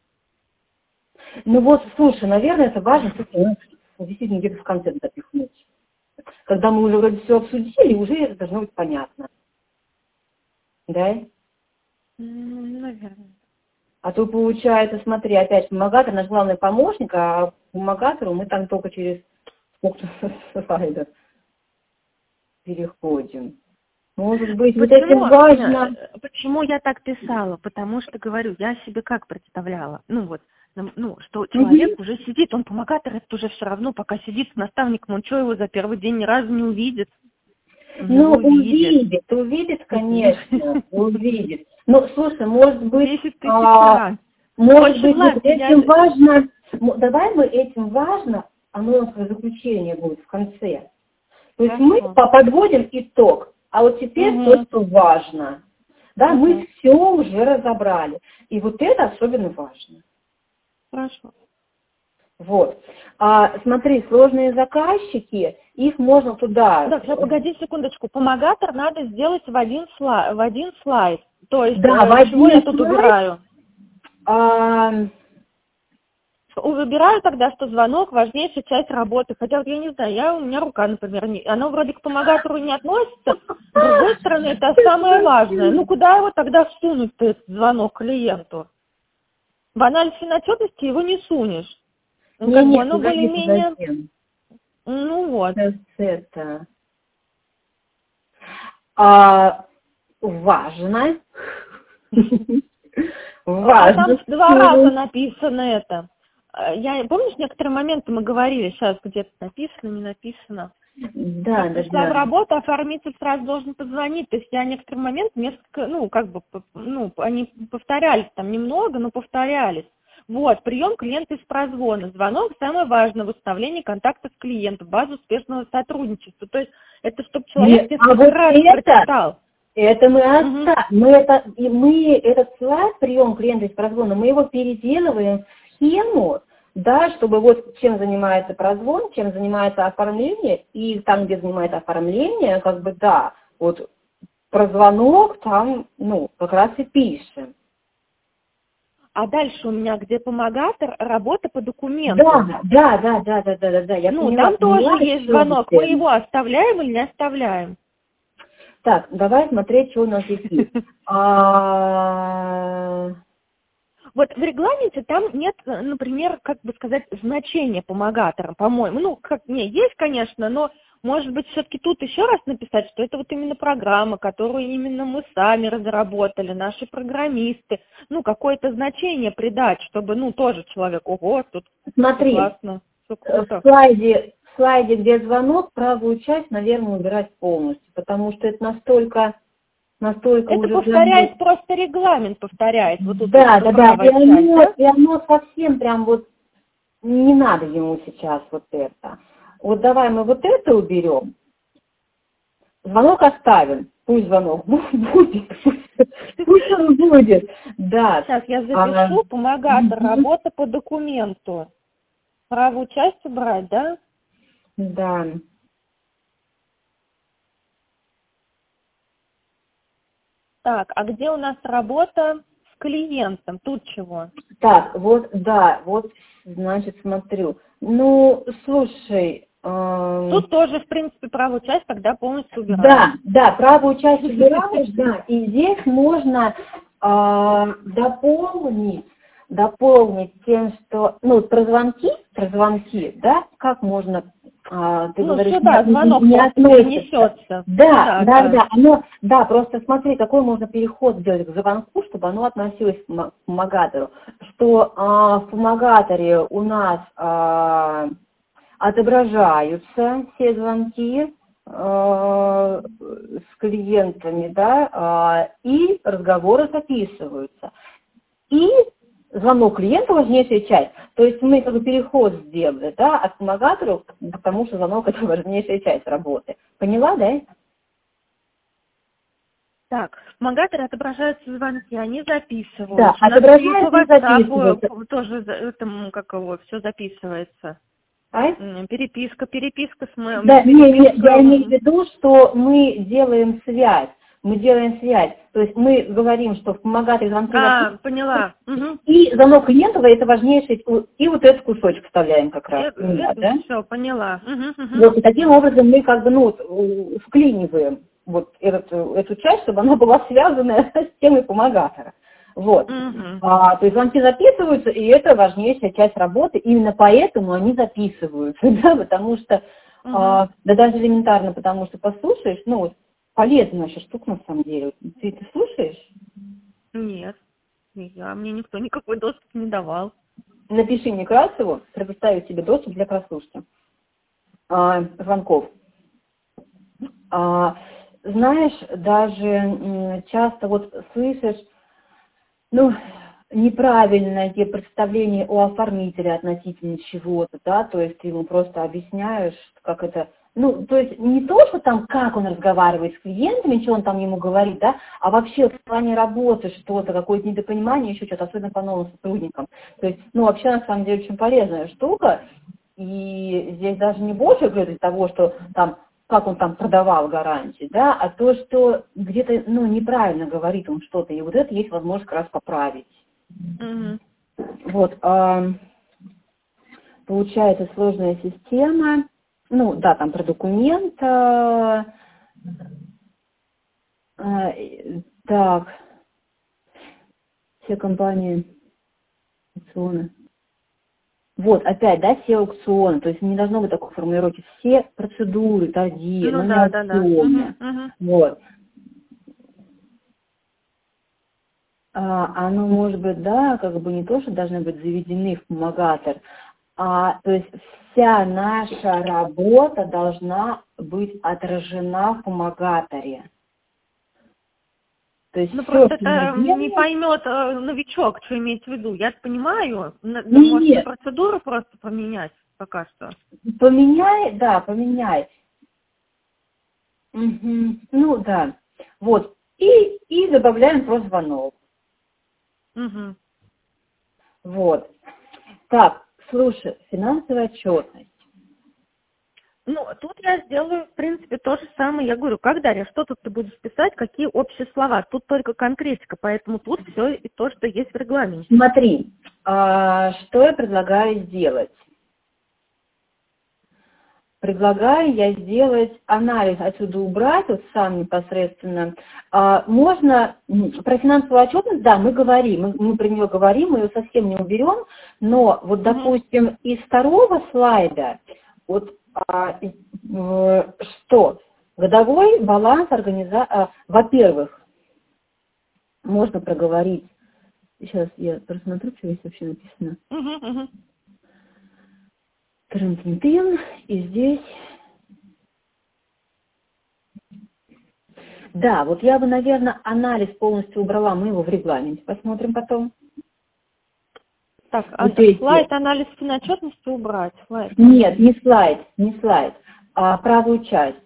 Ну вот, слушай, наверное, это важно, действительно где-то в конце запихнуть. Когда мы уже вроде все обсудили, уже это должно быть понятно. Да? Наверное. А то получается, смотри, опять помогатор, наш главный помощник, а помогатору мы там только через сколько слайдов переходим. Может быть, почему, вот этим важно... Почему я так писала? Потому что, говорю, я себе как представляла? Ну вот, ну, что человек mm-hmm. уже сидит, он помогатор, это уже все равно, пока сидит с наставником, он что, его за первый день ни разу не увидит? Ну, увидит, увидит, увидит, конечно, увидит. Ну, слушай, может быть, а, может быть, вот этим важно, давай мы этим важно, оно у нас заключение будет в конце. То есть мы подводим итог, а вот теперь угу. то, что важно. Да, угу. мы все уже разобрали. И вот это особенно важно. Хорошо. Вот. А, смотри, сложные заказчики, их можно туда... Так, сейчас погоди секундочку. Помогатор надо сделать в один слайд. В один слайд. То есть, да, э, в один чего я тут слайд, убираю? А... Выбираю тогда, что звонок важнейшая часть работы. Хотя вот я не знаю, я, у меня рука, например, не, она вроде к помогатору не относится. С другой стороны, это самое важное. Ну, куда его тогда всунуть-то, этот звонок клиенту? В анализе отчетности его не сунешь. Ну, не, как нет, бы оно более-менее... Ну вот. Это а, важно. А там два раза написано это. Я, помнишь, некоторые моменты мы говорили, сейчас где-то написано, не написано. Да, да, пришла да. в работу, оформитель сразу должен позвонить. То есть я некоторые моменты несколько, ну, как бы, ну, они повторялись там немного, но повторялись. Вот, прием клиента из прозвона. Звонок самое важное в установлении контакта с клиентом, базу успешного сотрудничества. То есть это чтобы человек несколько а вот раз это, прочитал. Это мы оставим. Угу. Мы, это, и мы этот слайд, прием клиента из прозвона, мы его переделываем в схему, да, чтобы вот чем занимается прозвон, чем занимается оформление, и там, где занимается оформление, как бы, да, вот про звонок там, ну, как раз и пишем. А дальше у меня, где помогатор, работа по документу. Да, да, да, да, да, да, да, да. Я ну, поняла, там поняла, тоже есть что звонок. это. Мы его оставляем или не оставляем? Так, давай смотреть, что у нас здесь есть. А, Вот в регламенте там нет, например, как бы сказать, значения помогаторам, по-моему. Ну, как не, есть, конечно, но, может быть, все-таки тут еще раз написать, что это вот именно программа, которую именно мы сами разработали, наши программисты. Ну, какое-то значение придать, чтобы, ну, тоже человек, ого, тут Смотри, классно, все в круто. слайде, в слайде, где звонок, правую часть, наверное, убирать полностью, потому что это настолько, настолько Это уже... повторяет, просто регламент повторяет. Вот тут Да, вот да, да, и правая часть, оно, да? и оно совсем прям вот, не надо ему сейчас вот это. Вот давай мы вот это уберем, звонок оставим, пусть звонок будет, пусть он будет, да. Сейчас я А, запишу, помогатор, работа по документу. Правую часть убрать, да? да. Так, а где у нас работа с клиентом? Тут чего? Так, вот, да, вот, значит, смотрю. Ну, слушай, эм, Тут тоже, в принципе, правую часть тогда полностью да, убираем. да, правую часть убираешь, да, и здесь можно э, дополнить, дополнить тем, что, ну, про звонки, про звонки, да, как можно, э, ты Ну, говоришь, сюда не, звонок не просто относится. перенесется. Да, Сюда, да, да. да, оно, да, просто смотри, какой можно переход сделать к звонку, чтобы оно относилось к помо- к помогатору, что э, в помогаторе у нас э, отображаются все звонки э, с клиентами, да, э, и разговоры записываются. И звонок клиенту важнейшая часть. То есть мы как бы переход сделали, да, от помогатору, потому что звонок это важнейшая часть работы. Поняла, да? Так, в помогаторе отображаются звонки, они Да, записываются. У нас и по отображается и WhatsApp записывается. тоже за- этому, как его, все записывается. А? М, Переписка, переписка с моим, Да, не, не, я имею в переписка. виду, что мы делаем связь. Мы делаем связь. То есть мы говорим, что в помогателе звонки А, записываются, поняла. Угу. и звонок клиенту это важнейший, и вот этот кусочек вставляем как раз. Это, Да, это да? все, поняла. Угу, угу. Вот, и таким образом мы как бы, ну, вот, э, вклиниваем вот эту, эту часть, чтобы она была связана с темой помогатора. Вот. Угу. А, то есть звонки записываются, и это важнейшая часть работы, именно поэтому они записываются, да, потому что, Угу. а, да даже элементарно, потому что послушаешь, ну, вот, полезная вообще штука на самом деле. Ты, ты слушаешь? Нет, я, мне никто никакой доступ не давал. Напиши Некрасову, предоставить тебе доступ для прослушки а, звонков. А, знаешь, даже м, часто вот слышишь, ну, неправильное представление у оформителя относительно чего-то, да, то есть ты ему просто объясняешь, как это, ну, то есть не то, что там, как он разговаривает с клиентами, что он там ему говорит, да, а вообще в плане работы что-то, какое-то недопонимание, еще что-то, особенно по новым сотрудникам. То есть, ну, вообще, на самом деле, очень полезная штука, и здесь даже не больше говорит из того, что там, как он там продавал гарантии, да, а то, что где-то, ну, неправильно говорит он что-то, и вот это есть возможность как раз поправить. Угу. Вот, а, получается сложная система, ну, да, там про документ, а, а, так, все компании, аукционы. Вот, опять, да, все аукционы, то есть не должно быть такой формулировки, все процедуры, торги, но Ну не да, да, да. аукционы. Угу, угу. Вот. А, оно может быть, да, как бы не то, что должны быть заведены в помогатор, а то есть вся наша работа должна быть отражена в помогаторе. То есть Ну все, просто что мы это не делаем, поймет э, новичок, что иметь в виду. Я понимаю, на- да, не, может на нет, процедуру просто поменять пока что. поменяй, да, поменяй. Мгм. Ну да, вот. И, и добавляем про звонок. Угу. Вот. Так, Слушай, финансовая отчетность. Ну, тут я сделаю, в принципе, то же самое. Я говорю, как, Дарья, что тут ты будешь писать, какие общие слова? Тут только конкретика, поэтому тут все и то, что есть в регламенте. Смотри, а, что я предлагаю сделать? Предлагаю я сделать анализ, отсюда убрать, вот сам непосредственно. А, можно, про финансовую отчетность, да, мы говорим, мы, мы про нее говорим, мы ее совсем не уберем, но вот, допустим, из второго слайда, вот а, э, что? Годовой баланс организации, а, во-первых, можно проговорить, сейчас я просмотрю, что здесь вообще написано. Угу, угу. Трын-тын-тын, и здесь... Да, вот я бы, наверное, анализ полностью убрала, мы его в регламенте посмотрим потом. Так, вот а, слайд анализ финотчетности убрать. Слайд. Нет, не слайд, не слайд, а правую часть.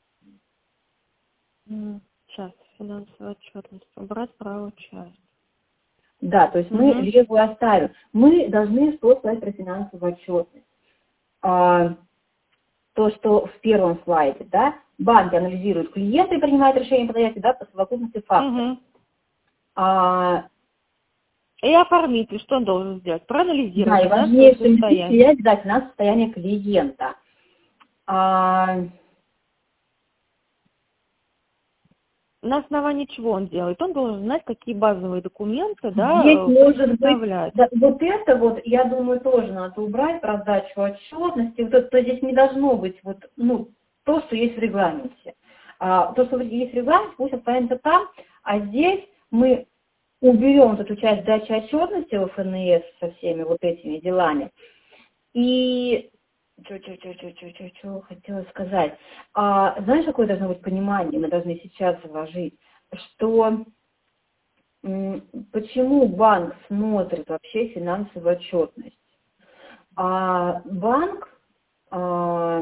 Сейчас, финансовая отчетность. Убрать правую часть. Да, то есть мы Угу. левую оставим. Мы должны что сказать про финансовую отчетность. А, то, что в первом слайде, да, банки анализируют клиента и принимают решение по заявке, да, по совокупности факторов. Угу. А, И оформитель, что он должен сделать? Проанализировать. Да, и важнейшее состояние, обязательно состояние клиента. А... На основании чего он делает? Он должен знать, какие базовые документы, да, Здесь может быть, да, вот это вот, я думаю, тоже надо убрать, про сдачу отчетности. Вот это, то здесь не должно быть вот, ну, то, что есть в регламенте. А, то, что есть в регламенте, пусть останется там, а здесь мы уберем вот эту часть сдачи отчетности в эф эн эс со всеми вот этими делами. И что хотела сказать. А, знаешь, какое должно быть понимание, мы должны сейчас заложить, что м, почему банк смотрит вообще финансовую отчетность? А, банк а,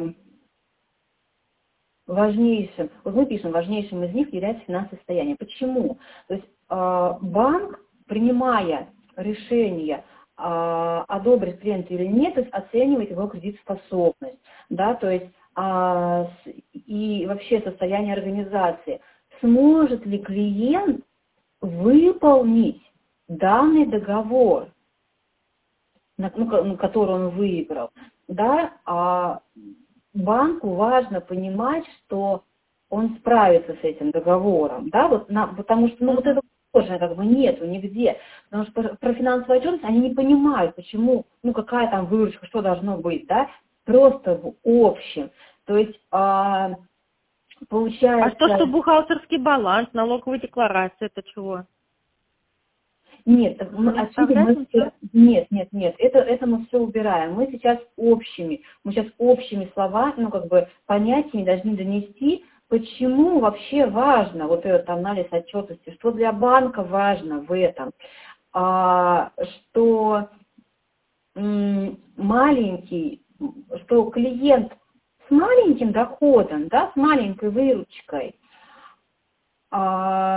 важнейшим, вот мы пишем, важнейшим из них является финансовое состояние. Почему? То есть а, банк, принимая решение, а, одобрить клиента или нет, то есть оценивает его кредитоспособность, да, то есть а, с, и вообще состояние организации. Сможет ли клиент выполнить данный договор, на, ну, который он выиграл, да, а банку важно понимать, что он справится с этим договором, да, вот на, потому что, ну, вот это тоже как бы нету нигде, потому что про финансовую отчетность они не понимают, почему, ну, какая там выручка, что должно быть, да, просто в общем, то есть, а, получается... А что, что бухгалтерский баланс, налоговая декларация, это чего? Нет, мы, отсюда мы все, нет, нет, нет, это, это мы все убираем. Мы сейчас общими, мы сейчас общими словами, ну как бы понятиями должны донести, почему вообще важно вот этот анализ отчетности, что для банка важно в этом, а, что м, маленький, что клиент с маленьким доходом, да, с маленькой выручкой, а,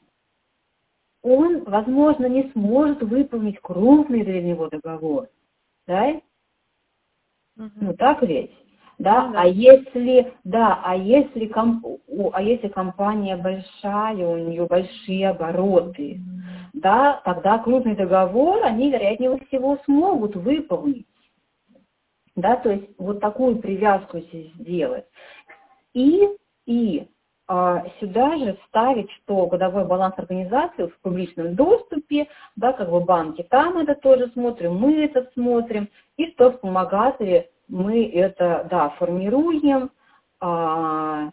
он, возможно, не сможет выполнить крупный для него договор, да? Uh-huh. Ну так ведь, да? Uh-huh. А если, да, а если, комп, а если компания большая, у нее большие обороты, uh-huh. да, тогда крупный договор они, вероятнее всего, смогут выполнить, да, то есть вот такую привязку здесь сделать. И, и а, сюда же вставить, что годовой баланс организации в публичном доступе, да, как бы банки там это тоже смотрим, мы это смотрим, и что в вспомогателе мы это, да, формируем, а,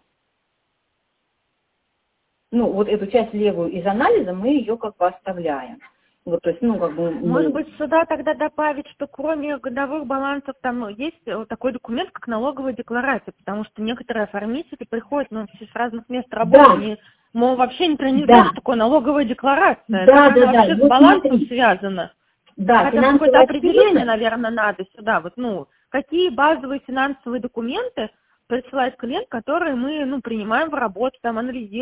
ну, вот эту часть левую из анализа мы ее как бы оставляем. Вот, то есть, ну, как бы мы... Может быть, сюда тогда добавить, что кроме годовых балансов там, ну, есть вот такой документ, как налоговая декларация, потому что некоторые оформители приходят, ну, все с разных мест работы, да. Они, мол, вообще не, не да. знают, что такое налоговая декларация. Да, это да, да. вообще Вот с балансом смотри. связано. Да, хотя какое-то определение, наверное, надо сюда. Вот, ну, какие базовые финансовые документы присылает клиент, которые мы, ну, принимаем в работу, там, анализируем.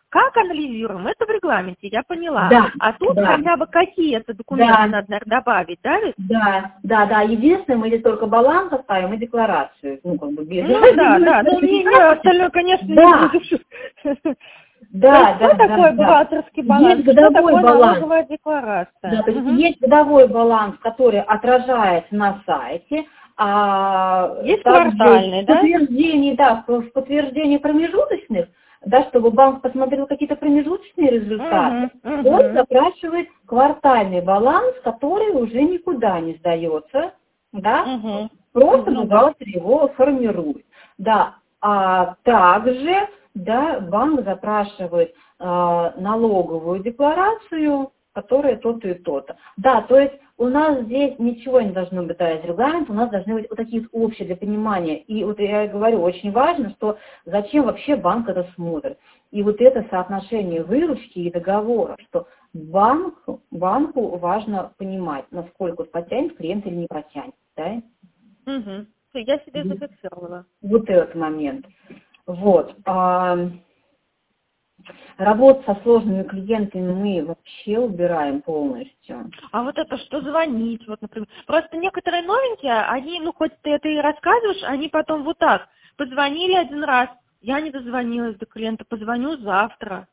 Как анализируем? Это в регламенте, я поняла. Да, А тут да. хотя бы какие-то документы Да. надо, наверное, добавить, да? Ведь? Да, да, да. Единственное, мы здесь только баланс оставим и декларацию. Ну, как бы без... Ну да, да. Ну не, не остальное, конечно, Да. не буду. Да, То есть да, что да, такое да. бухгалтерский баланс? Есть Что годовой такое баланс. налоговая декларация? Да, то есть Угу. есть годовой баланс, который отражается на сайте, а Есть также квартальный, в да? подтверждении, да, в в подтверждении промежуточных, да, чтобы банк посмотрел какие-то промежуточные результаты, Угу, он угу. запрашивает квартальный баланс, который уже никуда не сдается, да, Угу. просто Ну да. бухгалтер его формирует. Да, а также, да, банк запрашивает э, налоговую декларацию, которая то-то и то-то. Да, то есть у нас здесь ничего не должно быть из регламента, у нас должны быть вот такие вот общие для понимания. И вот я и говорю, очень важно, что зачем вообще банк это смотрит. И вот это соотношение выручки и договора, что банку, банку важно понимать, насколько потянет клиент или не потянет. Да? Угу. Я себе зафиксировала. Вот этот момент. Вот. А, работу со сложными клиентами мы вообще убираем полностью. А вот это что звонить, вот, например. Просто некоторые новенькие, они, ну, хоть ты это и рассказываешь, они потом вот так. Позвонили один раз, я не дозвонилась до клиента, позвоню завтра.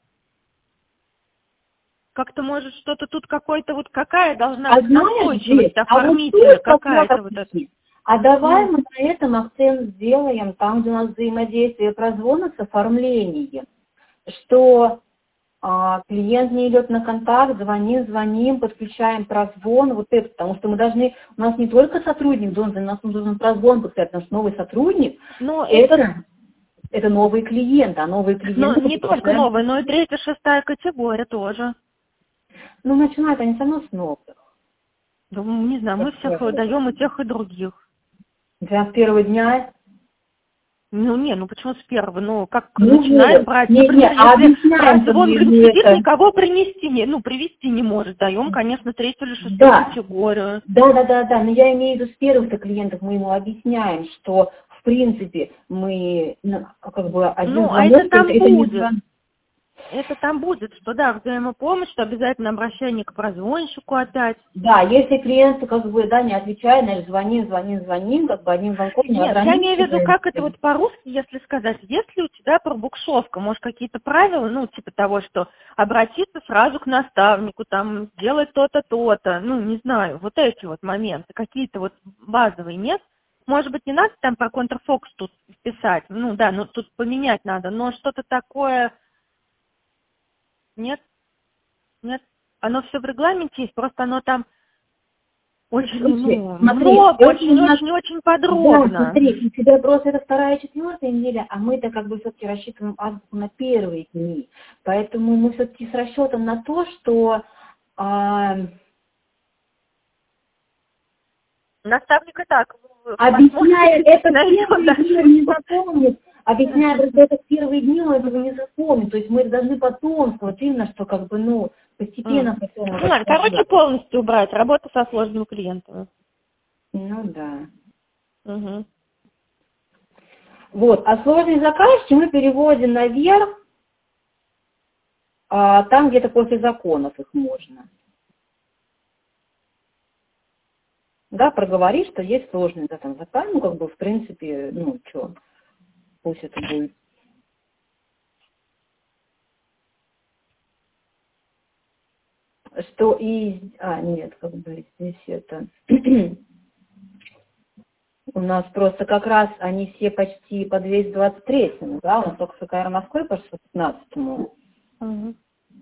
Как-то, может, что-то тут какой-то, вот какая должна А быть знаешь, здесь, настойчивость а вот оформителя, тут как раз какая-то вот эта. таки, а давай Ну, мы на этом акцент сделаем, там, где у нас взаимодействие прозвона с оформлением, что а, клиент не идет на контакт, звоним, звоним, подключаем прозвон, вот это, потому что мы должны, у нас не только сотрудник должен, у нас должен прозвон подключать, потому что новый сотрудник, но это, это, это новый клиент, а новые но клиенты не только подключаем. новая, но и третья, шестая категория тоже. Ну, начинают они со мной с новых. Ну, не знаю, мы всех даем и тех, и других. Для первого дня. Ну, не, ну почему с первого? Ну, как Ну начинаем вот, брать? не, не, Например, а если объясняем-то мы прозвон, блин, ему сидит, это. никого принести, не, ну, привести не может. Даем, конечно, третью или шестую Да, категорию. да, да, да, да, но я имею в виду с первых-то клиентов мы ему объясняем, что в принципе мы, ну, как бы один Ну, а это звонок, это, там это не будет. звонок. Это там будет, что да, взаимопомощь, что обязательно обращение к прозвонщику опять. Да, если клиент как бы, да, не отвечает, значит, звоним, звоним, звоним, как бы одним звонком не Нет, я имею в виду, как это ограничиваемся. вот по-русски, если сказать, если у тебя пробуксовка, может, какие-то правила, ну, типа того, что обратиться сразу к наставнику, там, делать то-то, то-то, ну, не знаю, вот эти вот моменты, какие-то вот базовые, нет? Может быть, не надо там про контрфокус тут вписать, ну, да, ну, тут поменять надо, но что-то такое, нет, нет, оно все в регламенте есть, просто оно там очень, Слушай, ну, смотри, много, это у нас, очень-очень-очень да, подробно. смотри, у тебя просто это вторая, четвертая неделя, а мы-то как бы все-таки рассчитываем азбуку на первые дни. Поэтому мы все-таки с расчетом на то, что а, Наставник и так объясняя посмотрит, это в найдет первые дни, дальше он не инфу. запомнит, объясняя просто это в первые дни, он этого не запомнит. То есть мы должны потом, вот именно, что как бы, ну, М. постепенно потом Ну это ладно, короче, вкладывать. полностью убрать. Работа со сложными клиентами. Ну да. Угу. Вот, а сложные заказчики мы переводим наверх, а там где-то после законов их можно. Да, проговорить, что есть сложный, да, там заказ, ну, как бы, в принципе, ну, что, пусть это будет. Что и, а, нет, как бы, здесь это, у нас просто как раз они все почти по двести двадцать третьему, да, у нас только ФКР Москвы по шестьсот пятнадцатому. Угу.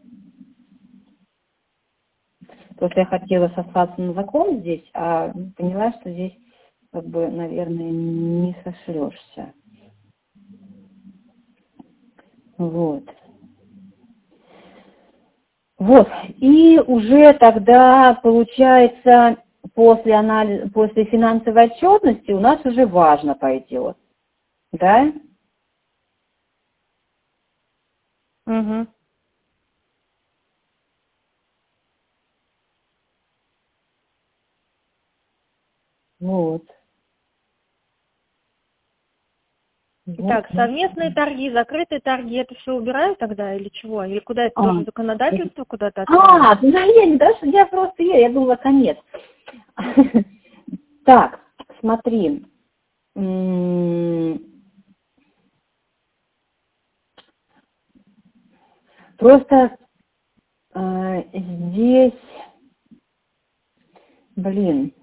Просто я хотела сослаться на закон здесь, а поняла, что здесь, как бы, наверное, не сошлешься. Вот. Вот. И уже тогда, получается, после анализа, после финансовой отчетности у нас уже важно пойдет. Да? Угу. Вот. Так, совместные торги, закрытые торги, это все убираю тогда или чего? Или куда это, тоже законодательство куда-то отправить? А, да я не даже, я просто, я, я думала, конец. Так, смотри. Просто э, здесь, блин,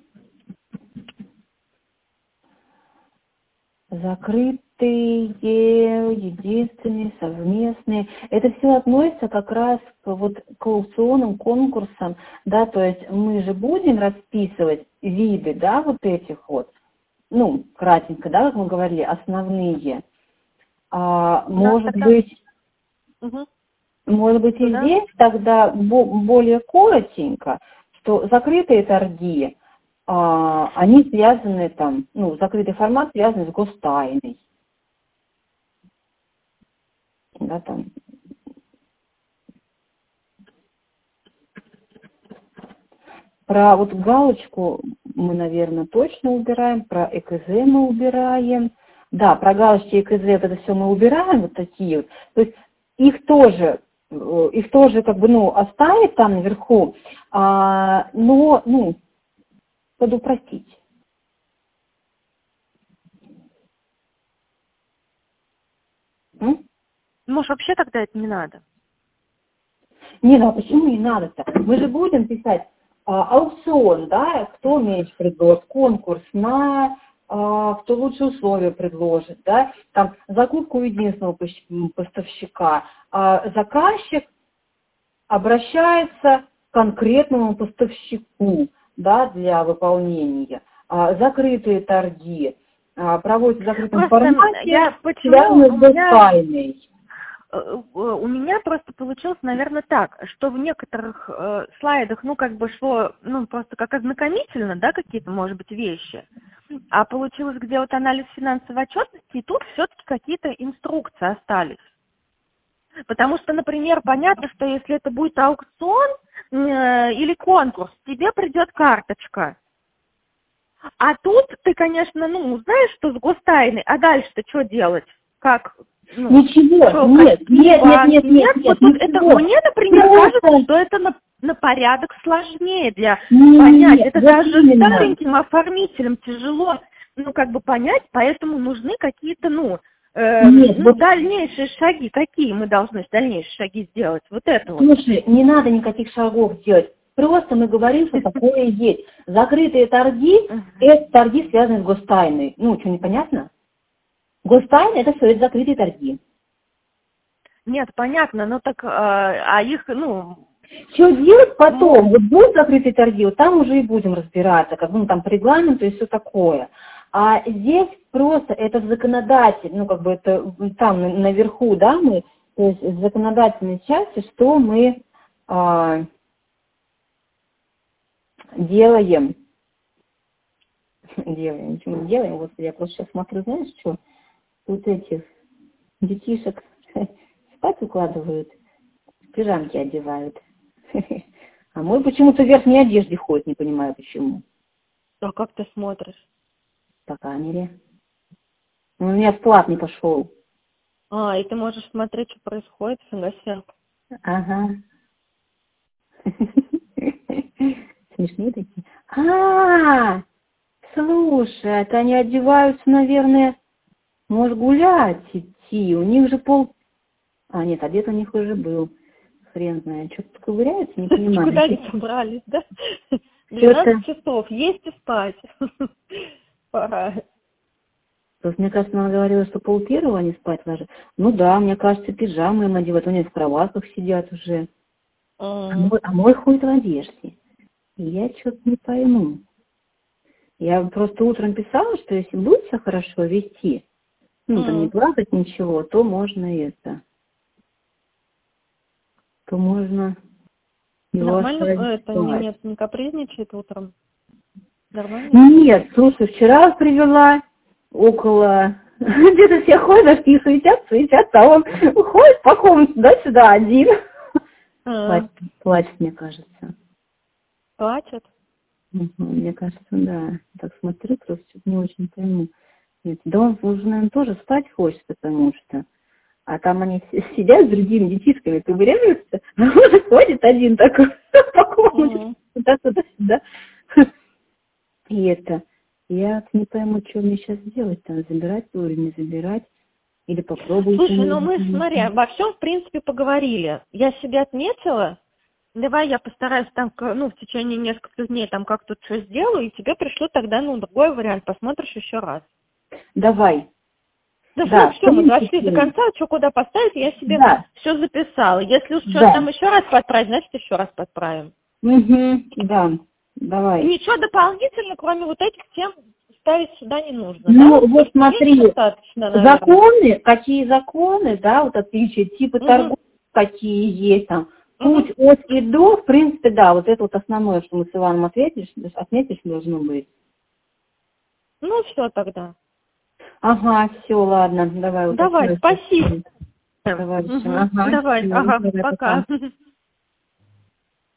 закрытые, единственные, совместные. Это все относится как раз к, вот, к аукционам, конкурсам, да, то есть мы же будем расписывать виды, да, вот этих вот, ну, кратенько, да, как мы говорили, основные. А, Да, может тогда... быть, угу. может быть, и Да. здесь тогда более коротенько, что закрытые торги, а, они связаны там, ну, закрытый формат связан с гостайной. Да, там. Про вот галочку мы, наверное, точно убираем, про ЭКЗ мы убираем. Да, про галочки ЭКЗ это все мы убираем, вот такие вот. То есть их тоже, их тоже как бы, ну, оставить там наверху, а, но, ну, подупростить. М? Может, вообще тогда это не надо? Не, ну а почему не надо-то? Мы же будем писать а, аукцион, да, кто меньше предложит, конкурс на а, кто лучшие условия предложит, да, там закупку единственного поставщика. А заказчик обращается к конкретному поставщику, да, для выполнения. А, закрытые торги а, проводятся в закрытом Просто формате, я почему связаны у с меня... гостайной. У меня просто получилось, наверное, так, что в некоторых э, слайдах, ну, как бы шло, ну, просто как ознакомительно, да, какие-то, может быть, вещи, а получилось, где вот анализ финансовой отчетности, и тут все-таки какие-то инструкции остались. Потому что, например, понятно, что если это будет аукцион э, или конкурс, тебе придет карточка. А тут ты, конечно, ну, знаешь, что с гостайной, а дальше-то что делать? Как... Ну, ничего, что, нет, нет, нет, нет, нет, нет, нет, вот тут ничего. это, мне, например, Просто... кажется, что это на, на порядок сложнее для нет, понять. Нет, Это вот даже именно. стареньким оформителям тяжело, ну, как бы понять, поэтому нужны какие-то, ну, э, Нет, ну, вот... дальнейшие шаги. Какие мы должны дальнейшие шаги сделать? Вот это вот. Слушай, не надо никаких шагов делать. Просто мы говорим, что такое есть. Закрытые торги, это торги, связанные с гостайной. Ну, что, непонятно? Гостайна – это все, это закрытые торги. Нет, понятно, но так, а, а их, ну... Что делать потом? Вот будут закрытые торги, вот там уже и будем разбираться, как бы, ну, там по регламенту и все такое. А здесь просто это в законодатель, ну, как бы это там наверху, да, мы, то есть в законодательной части, что мы а, делаем. Делаем, ничего не делаем. Вот я просто сейчас смотрю, знаешь, что вот этих детишек спать укладывают, пижамки одевают. А мой почему-то в верхней одежде ходит, не понимаю почему. А как ты смотришь? По камере. Он у меня в плат не пошел. А, и ты можешь смотреть, что происходит, фига себе. Ага. Смешные такие. А, слушай, это они одеваются, наверное, может гулять идти. У них же пол... А, нет, обед у них уже был. Хрен знает, что-то ковыряется, не понимаю. Куда они собрались, да? двенадцать часов, есть и спать. Пора. Просто, мне кажется, она говорила, что пол первого они спать ложат. Ну да, мне кажется, пижамы им одевают. Они в кроватках сидят уже. А мой, а мой ходит в одежде. И я что-то не пойму. Я просто утром писала, что если будет себя хорошо вести, ну, там не плакать ничего, то можно это. То можно его Нормально, оставить это не, спать. нет, не капризничает утром? Нормально? Нет, слушай, вчера привела около... Где-то все ходят, и суетятся, суетятся, а он ходит по комнате туда-сюда один. Плачет, плачет, мне кажется. Плачет? Угу, мне кажется, да. Так смотрю, просто что-то не очень пойму. Да он уже, наверное, тоже спать хочет, потому что... А там они сидят с другими детишками, ковыряются, а он ходит один такой по комнате, туда-туда-сюда. И это... Я не пойму, что мне сейчас делать, там, забирать его или не забирать, или попробовать. Слушай, ну мы, смотри, обо всем, в принципе, поговорили. Я себе отметила, давай я постараюсь там, ну, в течение нескольких дней там как тут что сделаю, и тебе пришлю тогда, ну, другой вариант, посмотришь еще раз. Давай. Да, да ну, все, мы дошли до конца, что куда поставить, я себе да. все записала. Если уж что-то да. там еще раз подправить, значит, еще раз подправим. Угу, да, давай. И ничего дополнительно, кроме вот этих тем, ставить сюда не нужно. Ну, да? вот смотри, законы, какие законы, да, вот отличия, типы угу. торгов, какие есть там, путь угу. от и до, в принципе, да, вот это вот основное, что мы с Иваном ответишь, отметишь должно быть. Ну, все тогда. Ага, все, ладно, давай. Давай, спасибо. Давай, угу. ага, давай, все, ага, давай, пока. пока.